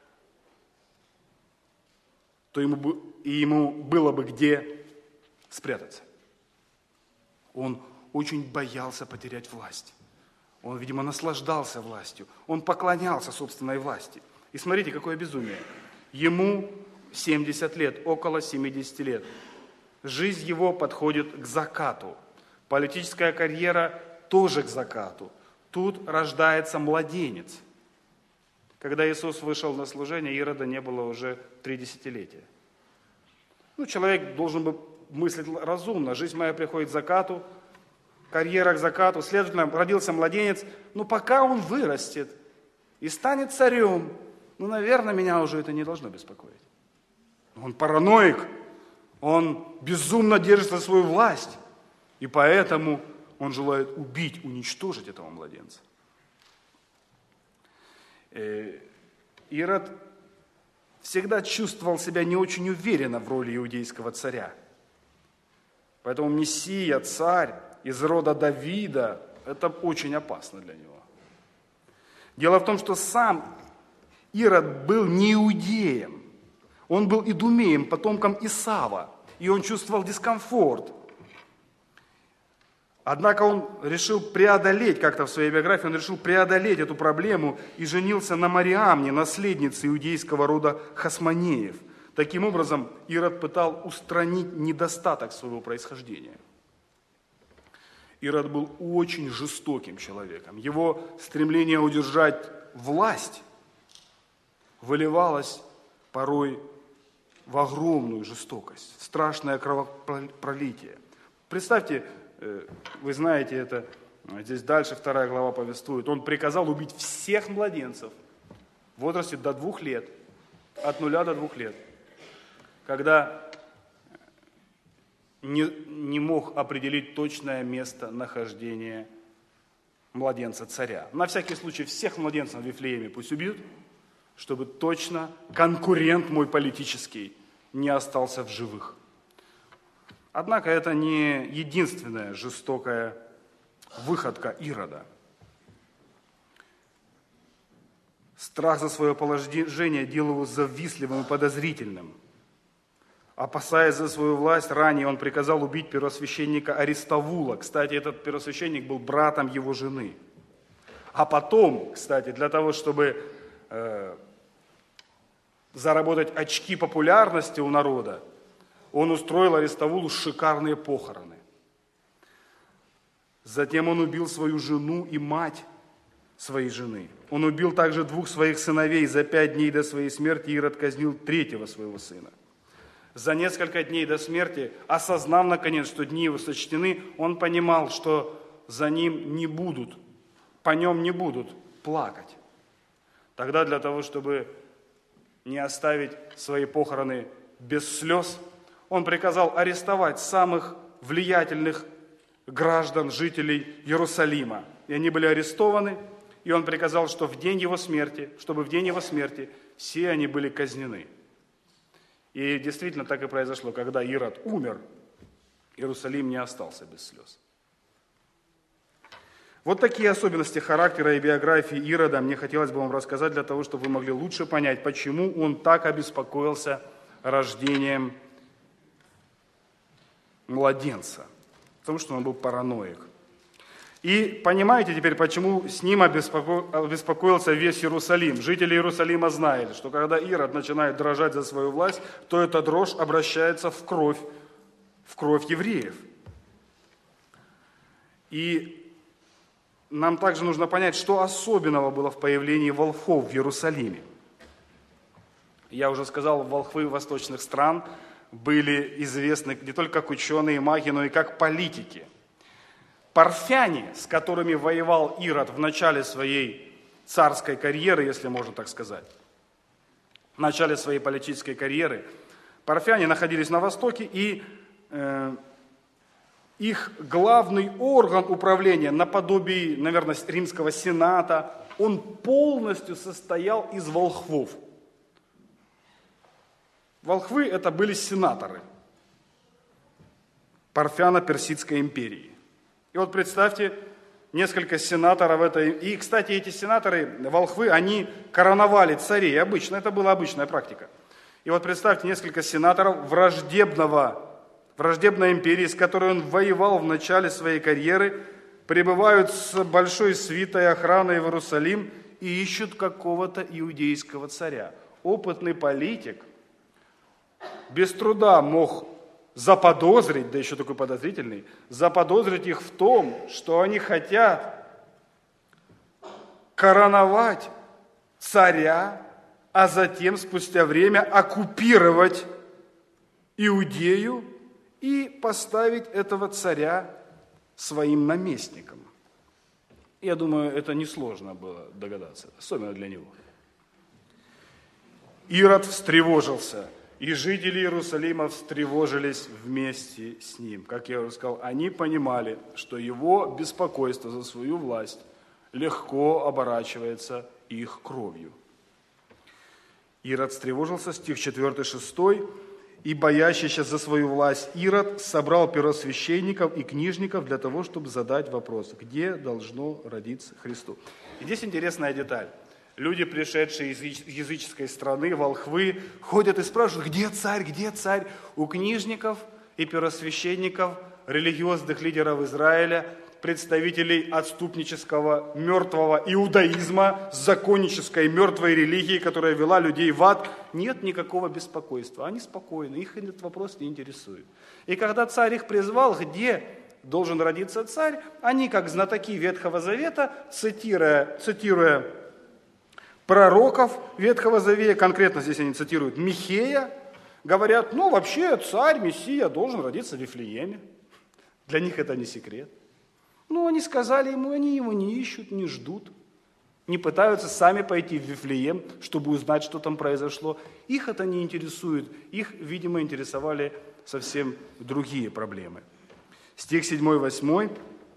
то ему, бы, и ему было бы где спрятаться. Он очень боялся потерять власть. Он, видимо, наслаждался властью. Он поклонялся собственной власти. И смотрите, какое безумие. Ему семьдесят лет, около семьдесят лет. Жизнь его подходит к закату. Политическая карьера тоже к закату. Тут рождается младенец. Когда Иисус вышел на служение, Ирода не было уже три десятилетия. Ну, человек должен бы мыслить разумно. Жизнь моя приходит к закату, карьера к закату. Следовательно, родился младенец. Но пока он вырастет и станет царем, ну, наверное, меня уже это не должно беспокоить. Он параноик. Он безумно держит за свою власть, и поэтому он желает убить, уничтожить этого младенца. Ирод всегда чувствовал себя не очень уверенно в роли иудейского царя. Поэтому Мессия, царь из рода Давида, это очень опасно для него. Дело в том, что сам Ирод был не иудеем. Он был идумеем, потомком Исава, и он чувствовал дискомфорт. Однако он решил преодолеть, как-то в своей биографии, он решил преодолеть эту проблему и женился на Мариамне, наследнице иудейского рода Хасмонеев. Таким образом, Ирод пытал устранить недостаток своего происхождения. Ирод был очень жестоким человеком. Его стремление удержать власть выливалось порой в огромную жестокость, страшное кровопролитие. Представьте, вы знаете это, здесь дальше вторая глава повествует, он приказал убить всех младенцев в возрасте до двух лет, от нуля до двух лет, когда не, не мог определить точное место нахождения младенца царя. На всякий случай всех младенцев в Вифлееме пусть убьют, чтобы точно конкурент мой политический не остался в живых. Однако это не единственная жестокая выходка Ирода. Страх за свое положение делал его завистливым и подозрительным. Опасаясь за свою власть, ранее он приказал убить первосвященника Аристовула. Кстати, этот первосвященник был братом его жены. А потом, кстати, для того, чтобы э, заработать очки популярности у народа, он устроил Аристовулу шикарные похороны. Затем он убил свою жену и мать своей жены. Он убил также двух своих сыновей. За пять дней до своей смерти Ирод казнил третьего своего сына. За несколько дней до смерти, осознав наконец, что дни его сочтены, он понимал, что за ним не будут, по нем не будут плакать. Тогда для того, чтобы не оставить свои похороны без слез, он приказал арестовать самых влиятельных граждан, жителей Иерусалима. И они были арестованы, и он приказал, что в день его смерти, чтобы в день его смерти все они были казнены. И действительно так и произошло. Когда Ирод умер, Иерусалим не остался без слез. Вот такие особенности характера и биографии Ирода мне хотелось бы вам рассказать для того, чтобы вы могли лучше понять, почему он так обеспокоился рождением младенца. Потому что он был параноик. И понимаете теперь, почему с ним обеспокоился весь Иерусалим. Жители Иерусалима знали, что когда Ирод начинает дрожать за свою власть, то эта дрожь обращается в кровь, в кровь евреев. И нам также нужно понять, что особенного было в появлении волхвов в Иерусалиме. Я уже сказал, волхвы восточных стран были известны не только как ученые и маги, но и как политики. Парфяне, с которыми воевал Ирод в начале своей царской карьеры, если можно так сказать, в начале своей политической карьеры, парфяне находились на востоке, и э, их главный орган управления, наподобие, наверное, римского сената, он полностью состоял из волхвов. Волхвы – это были сенаторы Парфяно-Персидской империи. И вот представьте, несколько сенаторов этой... И, кстати, эти сенаторы, волхвы, они короновали царей. Обычно, это была обычная практика. И вот представьте, несколько сенаторов враждебного, враждебной империи, с которой он воевал в начале своей карьеры, прибывают с большой свитой охраной в Иерусалим и ищут какого-то иудейского царя. Опытный политик без труда мог заподозрить, да еще такой подозрительный, заподозрить их в том, что они хотят короновать царя, а затем, спустя время, оккупировать Иудею и поставить этого царя своим наместником. Я думаю, это несложно было догадаться, особенно для него. Ирод встревожился, и жители Иерусалима встревожились вместе с ним. Как я уже сказал, они понимали, что его беспокойство за свою власть легко оборачивается их кровью. Ирод встревожился, стих четыре шесть, и боящийся за свою власть Ирод собрал первосвященников и книжников для того, чтобы задать вопрос, где должно родиться Христу. И здесь интересная деталь. Люди, пришедшие из языческой страны, волхвы, ходят и спрашивают, где царь, где царь? У книжников и первосвященников, религиозных лидеров Израиля, представителей отступнического мертвого иудаизма, законнической мертвой религии, которая вела людей в ад, нет никакого беспокойства. Они спокойны, их этот вопрос не интересует. И когда царь их призвал, где должен родиться царь, они, как знатоки Ветхого Завета, цитируя, цитируя пророков Ветхого Завета, конкретно здесь они цитируют Михея, говорят, ну вообще царь, Мессия должен родиться в Вифлееме. Для них это не секрет. Ну они сказали ему, они его не ищут, не ждут, не пытаются сами пойти в Вифлеем, чтобы узнать, что там произошло. Их это не интересует, их, видимо, интересовали совсем другие проблемы. Стих седьмой-восьмой.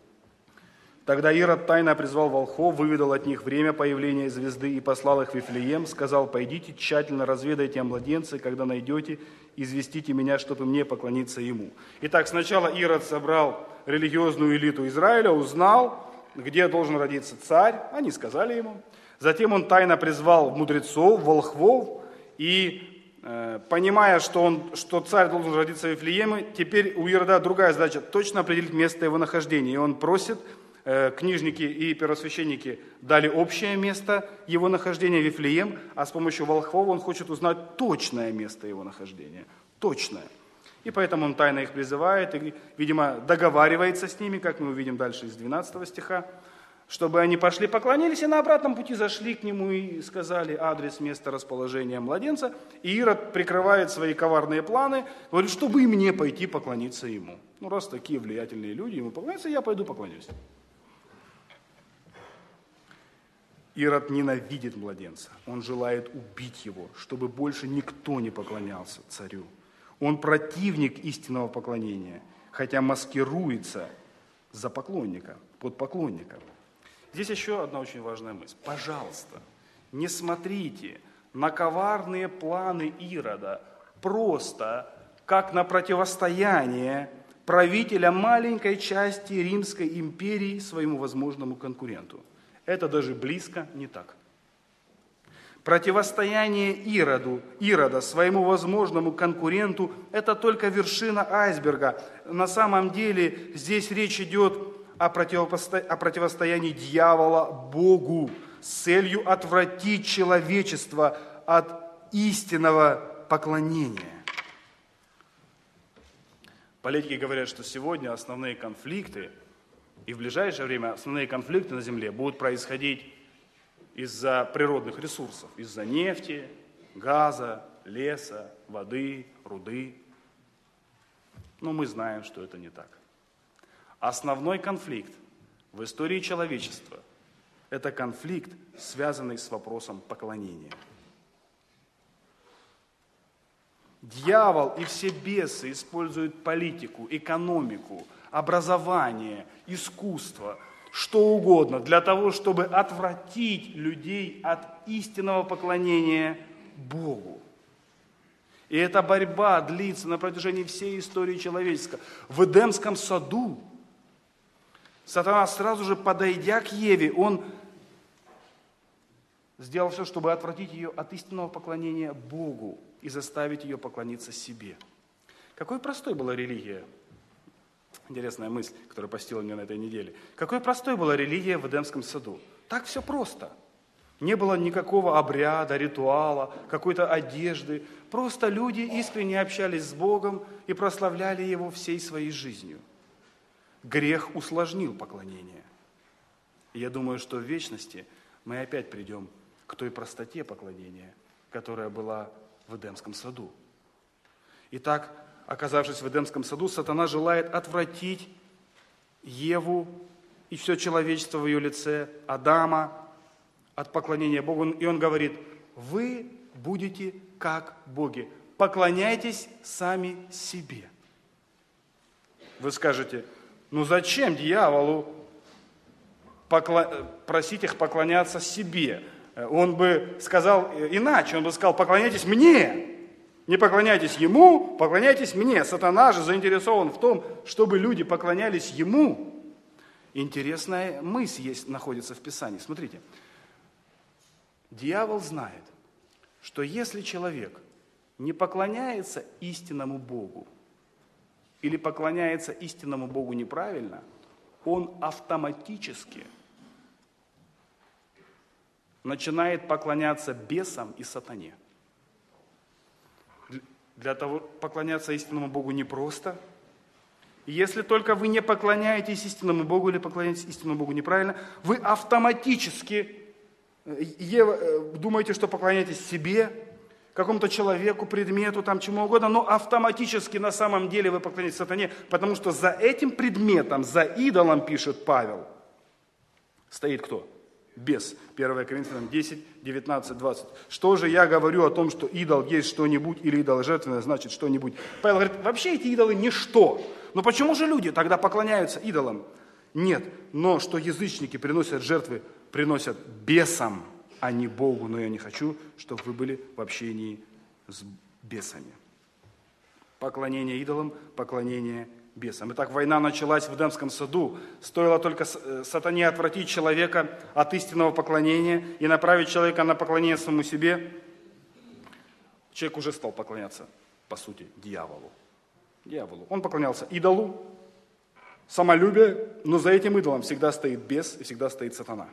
Тогда Ирод тайно призвал волхвов, выведал от них время появления звезды и послал их в Вифлеем, сказал, пойдите, тщательно разведайте о младенце, когда найдете, известите меня, чтобы мне поклониться ему. Итак, сначала Ирод собрал религиозную элиту Израиля, узнал, где должен родиться царь, они сказали ему. Затем он тайно призвал мудрецов, волхвов, и, э, понимая, что, он, что царь должен родиться в Вифлееме, теперь у Ирода другая задача, точно определить место его нахождения. И он просит, книжники и первосвященники дали общее место его нахождения в Вифлеем, а с помощью волхвов он хочет узнать точное место его нахождения. Точное. И поэтому он тайно их призывает и, видимо, договаривается с ними, как мы увидим дальше из двенадцатого стиха, чтобы они пошли, поклонились и на обратном пути зашли к нему и сказали адрес места расположения младенца. И Ирод прикрывает свои коварные планы, говорит, чтобы и мне пойти поклониться ему. Ну, раз такие влиятельные люди ему поклоняются, я пойду поклонюсь. Ирод ненавидит младенца, он желает убить его, чтобы больше никто не поклонялся царю. Он противник истинного поклонения, хотя маскируется за поклонника, под поклонника. Здесь еще одна очень важная мысль. Пожалуйста, не смотрите на коварные планы Ирода просто как на противостояние правителя маленькой части Римской империи своему возможному конкуренту. Это даже близко не так. Противостояние Ироду, Ирода своему возможному конкуренту – это только вершина айсберга. На самом деле здесь речь идет о, противопосто... о противостоянии дьявола Богу с целью отвратить человечество от истинного поклонения. Политики говорят, что сегодня основные конфликты И в ближайшее время основные конфликты на земле будут происходить из-за природных ресурсов, из-за нефти, газа, леса, воды, руды. Но мы знаем, что это не так. Основной конфликт в истории человечества – это конфликт, связанный с вопросом поклонения. Дьявол и все бесы используют политику, экономику, образование, искусство, что угодно для того, чтобы отвратить людей от истинного поклонения Богу. И эта борьба длится на протяжении всей истории человечества. В Эдемском саду сатана, сразу же подойдя к Еве, он сделал все, чтобы отвратить ее от истинного поклонения Богу и заставить ее поклониться себе. Какой простой была религия. Интересная мысль, которая посетила меня на этой неделе. Какой простой была религия в Эдемском саду. Так все просто. Не было никакого обряда, ритуала, какой-то одежды. Просто люди искренне общались с Богом и прославляли Его всей своей жизнью. Грех усложнил поклонение. И я думаю, что в вечности мы опять придем к той простоте поклонения, которая была в Эдемском саду. Итак, оказавшись в Эдемском саду, сатана желает отвратить Еву и все человечество в ее лице, Адама, от поклонения Богу. И он говорит: вы будете как боги, поклоняйтесь сами себе. Вы скажете: ну зачем дьяволу покла... просить их поклоняться себе? Он бы сказал иначе, он бы сказал: поклоняйтесь мне. Не поклоняйтесь ему, поклоняйтесь мне. Сатана же заинтересован в том, чтобы люди поклонялись ему. Интересная мысль есть, находится в Писании. Смотрите. Дьявол знает, что если человек не поклоняется истинному Богу или поклоняется истинному Богу неправильно, он автоматически начинает поклоняться бесам и сатане. Для того поклоняться истинному Богу непросто. И если только вы не поклоняетесь истинному Богу или поклоняетесь истинному Богу неправильно, вы автоматически думаете, что поклоняетесь себе, какому-то человеку, предмету, там, чему угодно, но автоматически на самом деле вы поклоняетесь сатане, потому что за этим предметом, за идолом, пишет Павел, стоит кто? Бес. первое Коринфянам десять, девятнадцать, двадцать. Что же я говорю о том, что идол есть что-нибудь, или идол жертвенное значит что-нибудь? Павел говорит: вообще эти идолы ничто. Но почему же люди тогда поклоняются идолам? Нет, но что язычники приносят жертвы, приносят бесам, а не Богу. Но я не хочу, чтобы вы были в общении с бесами. Поклонение идолам, поклонение бесам. Итак, война началась в Эдемском саду. Стоило только сатане отвратить человека от истинного поклонения и направить человека на поклонение самому себе. Человек уже стал поклоняться, по сути, дьяволу. Дьяволу. Он поклонялся идолу, самолюбие, но за этим идолом всегда стоит бес и всегда стоит сатана.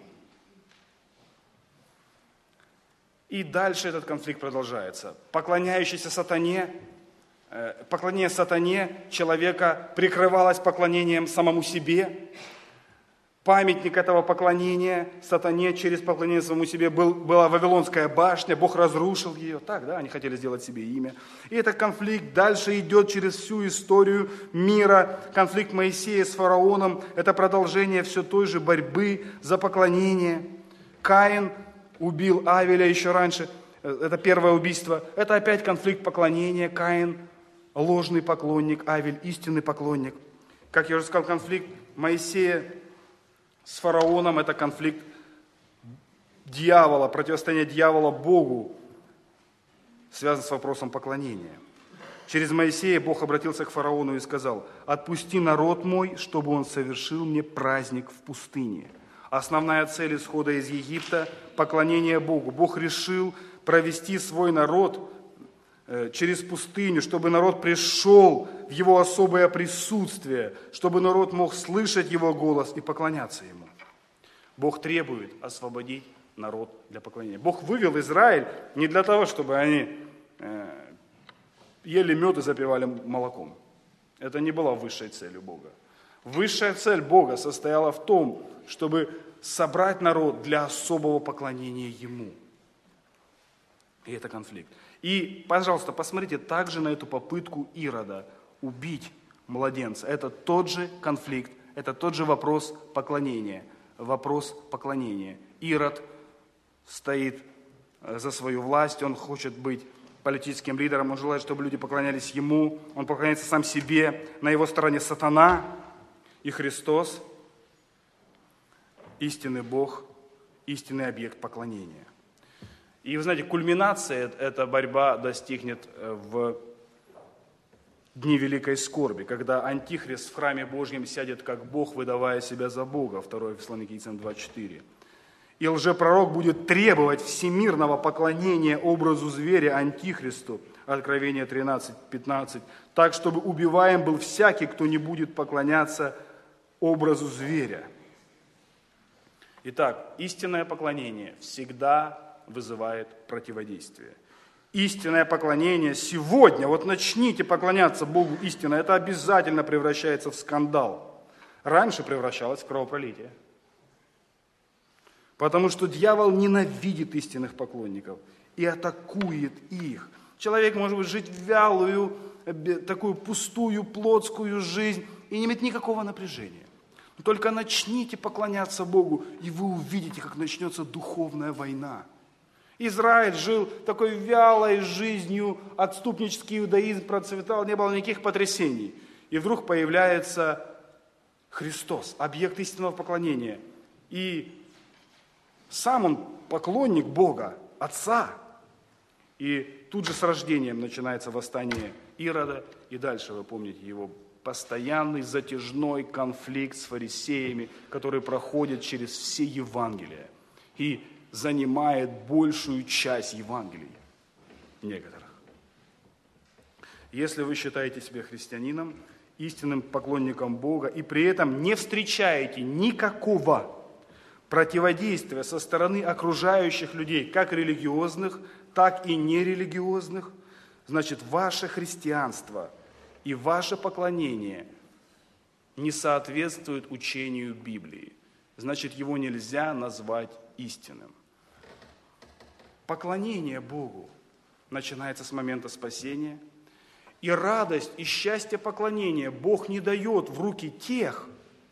И дальше этот конфликт продолжается. Поклоняющийся сатане, э, поклонение сатане человека прикрывалось поклонением самому себе. Памятник этого поклонения сатане через поклонение самому себе был, была Вавилонская башня, Бог разрушил ее. Так, да, они хотели сделать себе имя. И этот конфликт дальше идет через всю историю мира. Конфликт Моисея с фараоном – это продолжение все той же борьбы за поклонение. Каин убил Авеля еще раньше, это первое убийство. Это опять конфликт поклонения. Каин – ложный поклонник, Авель – истинный поклонник. Как я уже сказал, конфликт Моисея с фараоном – это конфликт дьявола, противостояние дьявола Богу, связан с вопросом поклонения. Через Моисея Бог обратился к фараону и сказал: «Отпусти народ мой, чтобы он совершил мне праздник в пустыне». Основная цель исхода из Египта – поклонение Богу. Бог решил провести свой народ через пустыню, чтобы народ пришел в его особое присутствие, чтобы народ мог слышать его голос и поклоняться ему. Бог требует освободить народ для поклонения. Бог вывел Израиль не для того, чтобы они ели мед и запивали молоком. Это не была высшей целью Бога. Высшая цель Бога состояла в том, чтобы собрать народ для особого поклонения Ему. И это конфликт. И, пожалуйста, посмотрите также на эту попытку Ирода убить младенца. Это тот же конфликт, это тот же вопрос поклонения. Вопрос поклонения. Ирод стоит за свою власть, он хочет быть политическим лидером, он желает, чтобы люди поклонялись ему, он поклоняется сам себе, на его стороне сатана и Христос, истинный Бог, истинный объект поклонения. И вы знаете, кульминация эта борьба достигнет в дни великой скорби, когда Антихрист в храме Божьем сядет как Бог, выдавая себя за Бога, второе Фессалоникийцам два четыре. И лжепророк будет требовать всемирного поклонения образу зверя Антихристу, Откровение тринадцать пятнадцать, так, чтобы убиваем был всякий, кто не будет поклоняться образу зверя. Итак, истинное поклонение всегда вызывает противодействие. Истинное поклонение сегодня, вот начните поклоняться Богу истинно, это обязательно превращается в скандал. Раньше превращалось в кровопролитие. Потому что дьявол ненавидит истинных поклонников и атакует их. Человек может быть жить вялую, такую пустую, плотскую жизнь и не иметь никакого напряжения. Но только начните поклоняться Богу, и вы увидите, как начнется духовная война. Израиль жил такой вялой жизнью, отступнический иудаизм процветал, не было никаких потрясений. И вдруг появляется Христос, объект истинного поклонения. И сам он поклонник Бога, Отца. И тут же с рождением начинается восстание Ирода. И дальше вы помните его постоянный затяжной конфликт с фарисеями, который проходит через все Евангелия. И занимает большую часть Евангелий некоторых. Если вы считаете себя христианином, истинным поклонником Бога, и при этом не встречаете никакого противодействия со стороны окружающих людей, как религиозных, так и нерелигиозных, значит, ваше христианство и ваше поклонение не соответствует учению Библии. Значит, его нельзя назвать истинным. Поклонение Богу начинается с момента спасения, и радость и счастье поклонения Бог не дает в руки тех,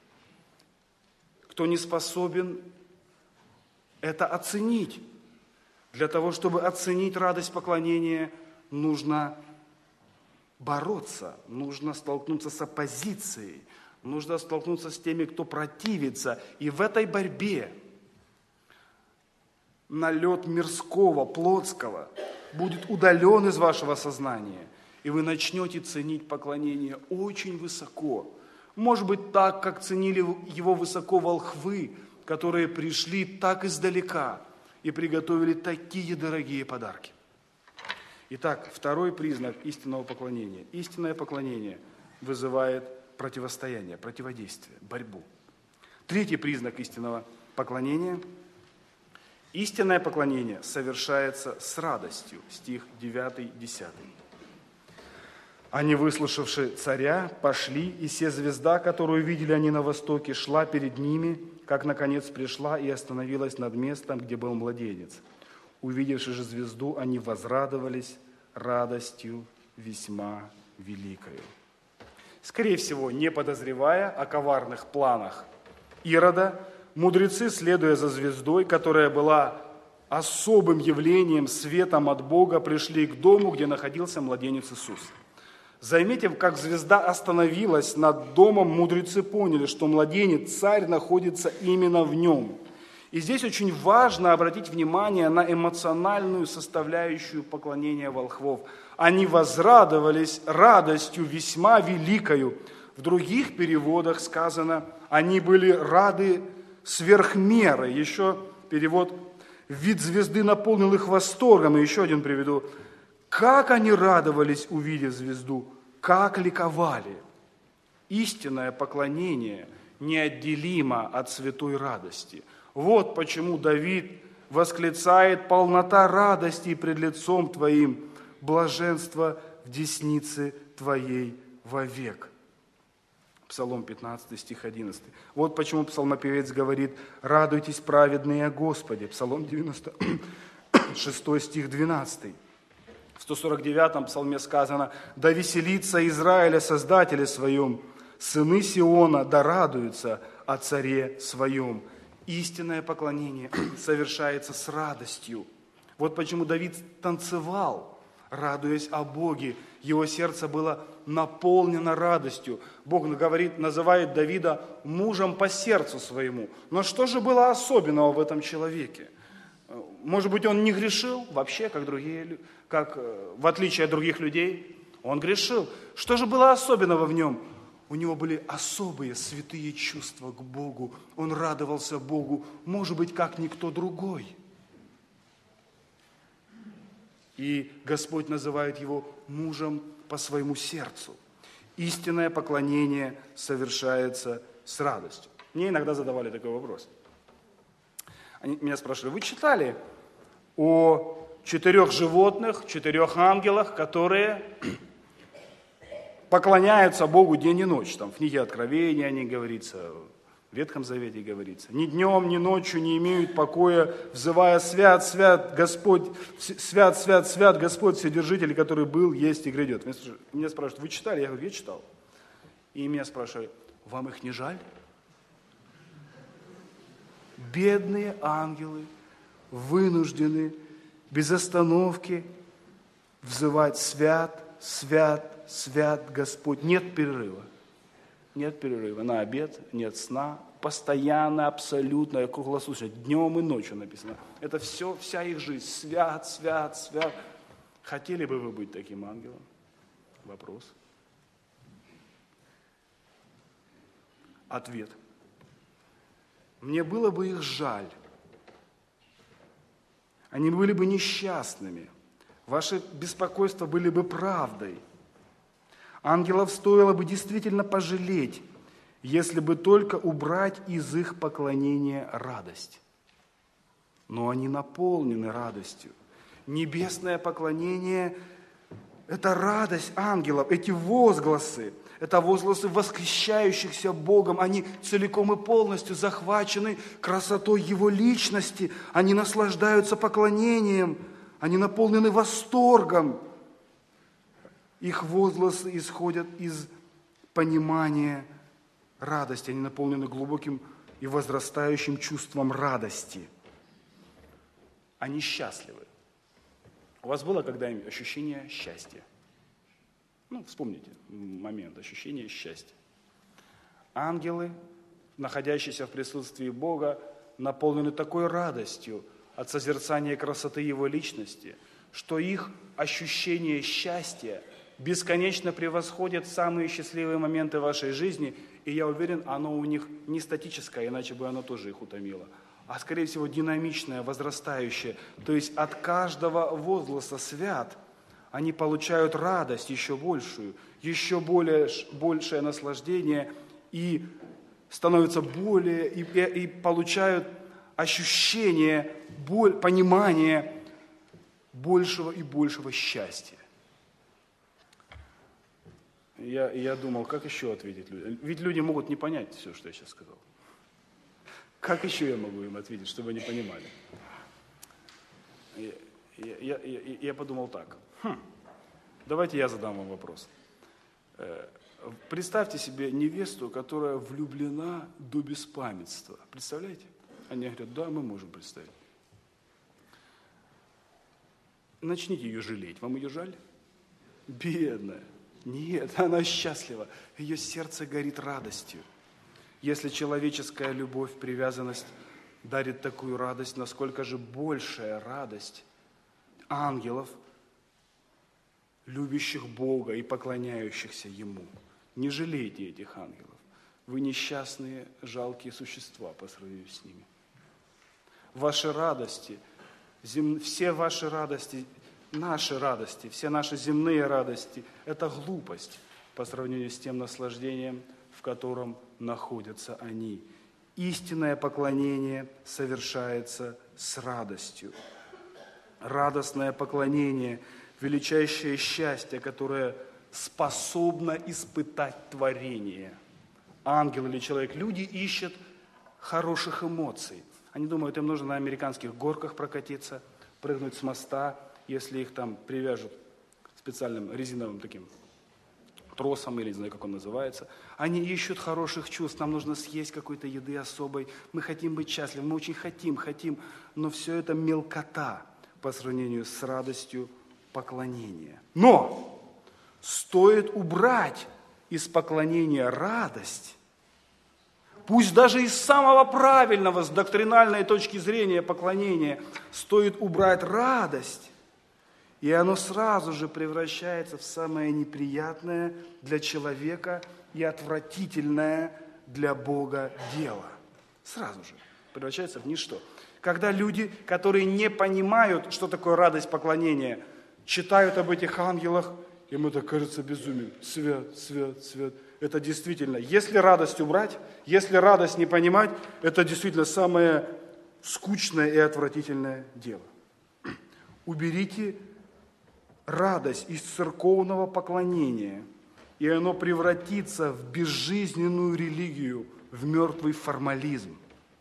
кто не способен это оценить. Для того, чтобы оценить радость поклонения, нужно бороться, нужно столкнуться с оппозицией, нужно столкнуться с теми, кто противится. И в этой борьбе налет мирского, плотского будет удален из вашего сознания, и вы начнете ценить поклонение очень высоко. Может быть, так, как ценили его высоко волхвы, которые пришли так издалека и приготовили такие дорогие подарки. Итак, второй признак истинного поклонения. Истинное поклонение вызывает противостояние, противодействие, борьбу. Третий признак истинного поклонения. Истинное поклонение совершается с радостью. Стих девятый десятый. Они, выслушавши царя, пошли, и се звезда, которую видели они на востоке, шла перед ними, как наконец пришла и остановилась над местом, где был младенец. Увидевши же звезду, они возрадовались радостью весьма великою. Скорее всего, не подозревая о коварных планах Ирода, мудрецы, следуя за звездой, которая была особым явлением, светом от Бога, пришли к дому, где находился младенец Иисус. Заметив, как звезда остановилась над домом, мудрецы поняли, что младенец, царь, находится именно в нем. И здесь очень важно обратить внимание на эмоциональную составляющую поклонения волхвов. Они возрадовались радостью весьма великою. В других переводах сказано, они были рады сверх меры. Еще перевод «вид звезды наполнил их восторгом». И еще один приведу. Как они радовались, увидев звезду, как ликовали. Истинное поклонение неотделимо от святой радости. Вот почему Давид восклицает: «Полнота радости пред лицом Твоим, блаженство в деснице Твоей вовек». Псалом пятнадцатый, стих одиннадцатый. Вот почему псалмопевец говорит: «Радуйтесь, праведные, о Господе». Псалом девяносто шестой, стих двенадцатый. В сто сорок девятом псалме сказано: «Да веселится Израиля Создателе своем, сыны Сиона да радуются о царе своем». Истинное поклонение совершается с радостью. Вот почему Давид танцевал, радуясь о Боге. Его сердце было наполнено радостью. Бог говорит, называет Давида мужем по сердцу своему. Но что же было особенного в этом человеке? Может быть, он не грешил вообще, как другие, как, в отличие от других людей? Он грешил. Что же было особенного в нем? У него были особые святые чувства к Богу. Он радовался Богу, может быть, как никто другой. И Господь называет его мужем по своему сердцу. Истинное поклонение совершается с радостью. Мне иногда задавали такой вопрос. Они меня спрашивали: вы читали о четырех животных, четырех ангелах, которые поклоняются Богу день и ночь? Там в книге Откровения о них говорится, в Ветхом Завете говорится. Ни днем, ни ночью не имеют покоя, взывая: свят, свят Господь, свят, свят, свят Господь, Вседержитель, который был, есть и грядет. Меня спрашивают: вы читали? Я говорю: я читал. И меня спрашивают: вам их не жаль? Бедные ангелы вынуждены без остановки взывать: свят, свят, свят Господь. Нет перерыва. Нет перерыва. На обед, нет сна. Постоянно, абсолютно, круглосуточно. Днем и ночью написано. Это все, вся их жизнь. Свят, свят, свят. Хотели бы вы быть таким ангелом? Вопрос. Ответ. Мне было бы их жаль. Они были бы несчастными. Ваши беспокойства были бы правдой. Ангелов стоило бы действительно пожалеть, если бы только убрать из их поклонения радость. Но они наполнены радостью. Небесное поклонение – это радость ангелов, эти возгласы, это возгласы восхищающихся Богом. Они целиком и полностью захвачены красотой Его личности. Они наслаждаются поклонением, они наполнены восторгом. Их возгласы исходят из понимания радости. Они наполнены глубоким и возрастающим чувством радости. Они счастливы. У вас было когда-нибудь ощущение счастья? Ну, вспомните момент ощущения счастья. Ангелы, находящиеся в присутствии Бога, наполнены такой радостью от созерцания красоты Его личности, что их ощущение счастья бесконечно превосходит самые счастливые моменты вашей жизни, и я уверен, оно у них не статическое, иначе бы оно тоже их утомило, а, скорее всего, динамичное, возрастающее. То есть от каждого возгласа «свят» они получают радость еще большую, еще более, большее наслаждение и становятся более, и, и, и получают ощущение, боль, понимание большего и большего счастья. Я, я думал, как еще ответить людям? Ведь люди могут не понять все, что я сейчас сказал. Как еще я могу им ответить, чтобы они понимали? Я, я, я, я подумал так. Хм, давайте я задам вам вопрос. Представьте себе невесту, которая влюблена до беспамятства. Представляете? Они говорят: да, мы можем представить. Начните ее жалеть. Вам ее жаль? Бедная. Нет, она счастлива. Ее сердце горит радостью. Если человеческая любовь, привязанность дарит такую радость, насколько же большая радость ангелов, любящих Бога и поклоняющихся Ему. Не жалейте этих ангелов. Вы несчастные, жалкие существа по сравнению с ними. Ваши радости, зем... все ваши радости, наши радости, все наши земные радости – это глупость по сравнению с тем наслаждением, в котором находятся они. Истинное поклонение совершается с радостью. Радостное поклонение – величайшее счастье, которое способно испытать творение. ангел или человек. Люди ищут хороших эмоций. Они думают, им нужно на американских горках прокатиться, прыгнуть с моста, если их там привяжут специальным резиновым таким тросом, или не знаю, как он называется. Они ищут хороших чувств, нам нужно съесть какой-то еды особой, мы хотим быть счастливы, мы очень хотим, хотим, но все это мелкота по сравнению с радостью поклонения. Но стоит убрать из поклонения радость, пусть даже из самого правильного, с доктринальной точки зрения поклонения, стоит убрать радость, и оно сразу же превращается в самое неприятное для человека и отвратительное для Бога дело. Сразу же превращается в ничто. Когда люди, которые не понимают, что такое радость поклонения, читают об этих ангелах, им это кажется безумием. Свят, свят, свят. Это действительно, если радость убрать, если радость не понимать, это действительно самое скучное и отвратительное дело. Уберите радость из церковного поклонения, и оно превратится в безжизненную религию, в мертвый формализм.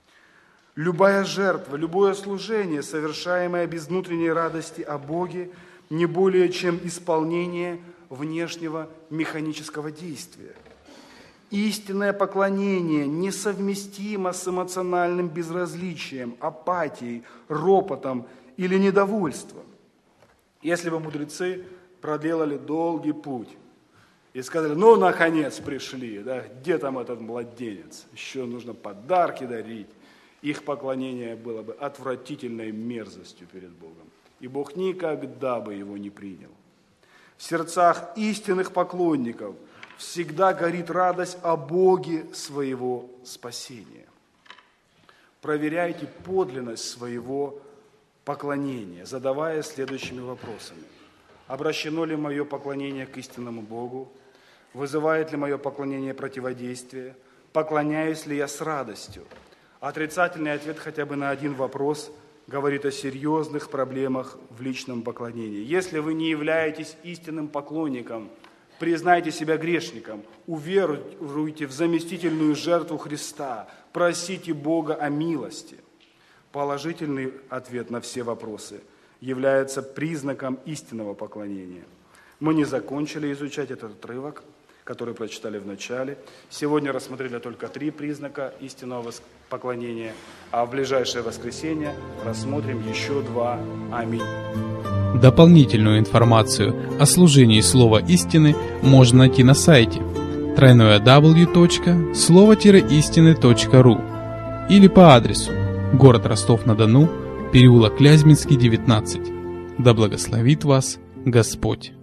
Любая жертва, любое служение, совершаемое без внутренней радости о Боге, не более чем исполнение внешнего механического действия. Истинное поклонение несовместимо с эмоциональным безразличием, апатией, ропотом или недовольством. Если бы мудрецы проделали долгий путь и сказали, ну, наконец пришли, да, где там этот младенец, еще нужно подарки дарить, их поклонение было бы отвратительной мерзостью перед Богом, и Бог никогда бы его не принял. В сердцах истинных поклонников всегда горит радость о Боге своего спасения. Проверяйте подлинность своего поклонения, задавая следующими вопросами. Обращено ли мое поклонение к истинному Богу? Вызывает ли мое поклонение противодействие? Поклоняюсь ли я с радостью? Отрицательный ответ хотя бы на один вопрос говорит о серьезных проблемах в личном поклонении. Если вы не являетесь истинным поклонником, признайте себя грешником, уверуйте в заместительную жертву Христа, просите Бога о милости. Положительный ответ на все вопросы является признаком истинного поклонения. Мы не закончили изучать этот отрывок, который прочитали в начале. Сегодня рассмотрели только три признака истинного поклонения, а в ближайшее воскресенье рассмотрим еще два. Аминь. Дополнительную информацию о служении Слова Истины можно найти на сайте дабл ю дабл ю дабл ю точка слово истины точка ру или по адресу город Ростов-на-Дону, переулок Клязьминский, девятнадцать. Да благословит вас Господь!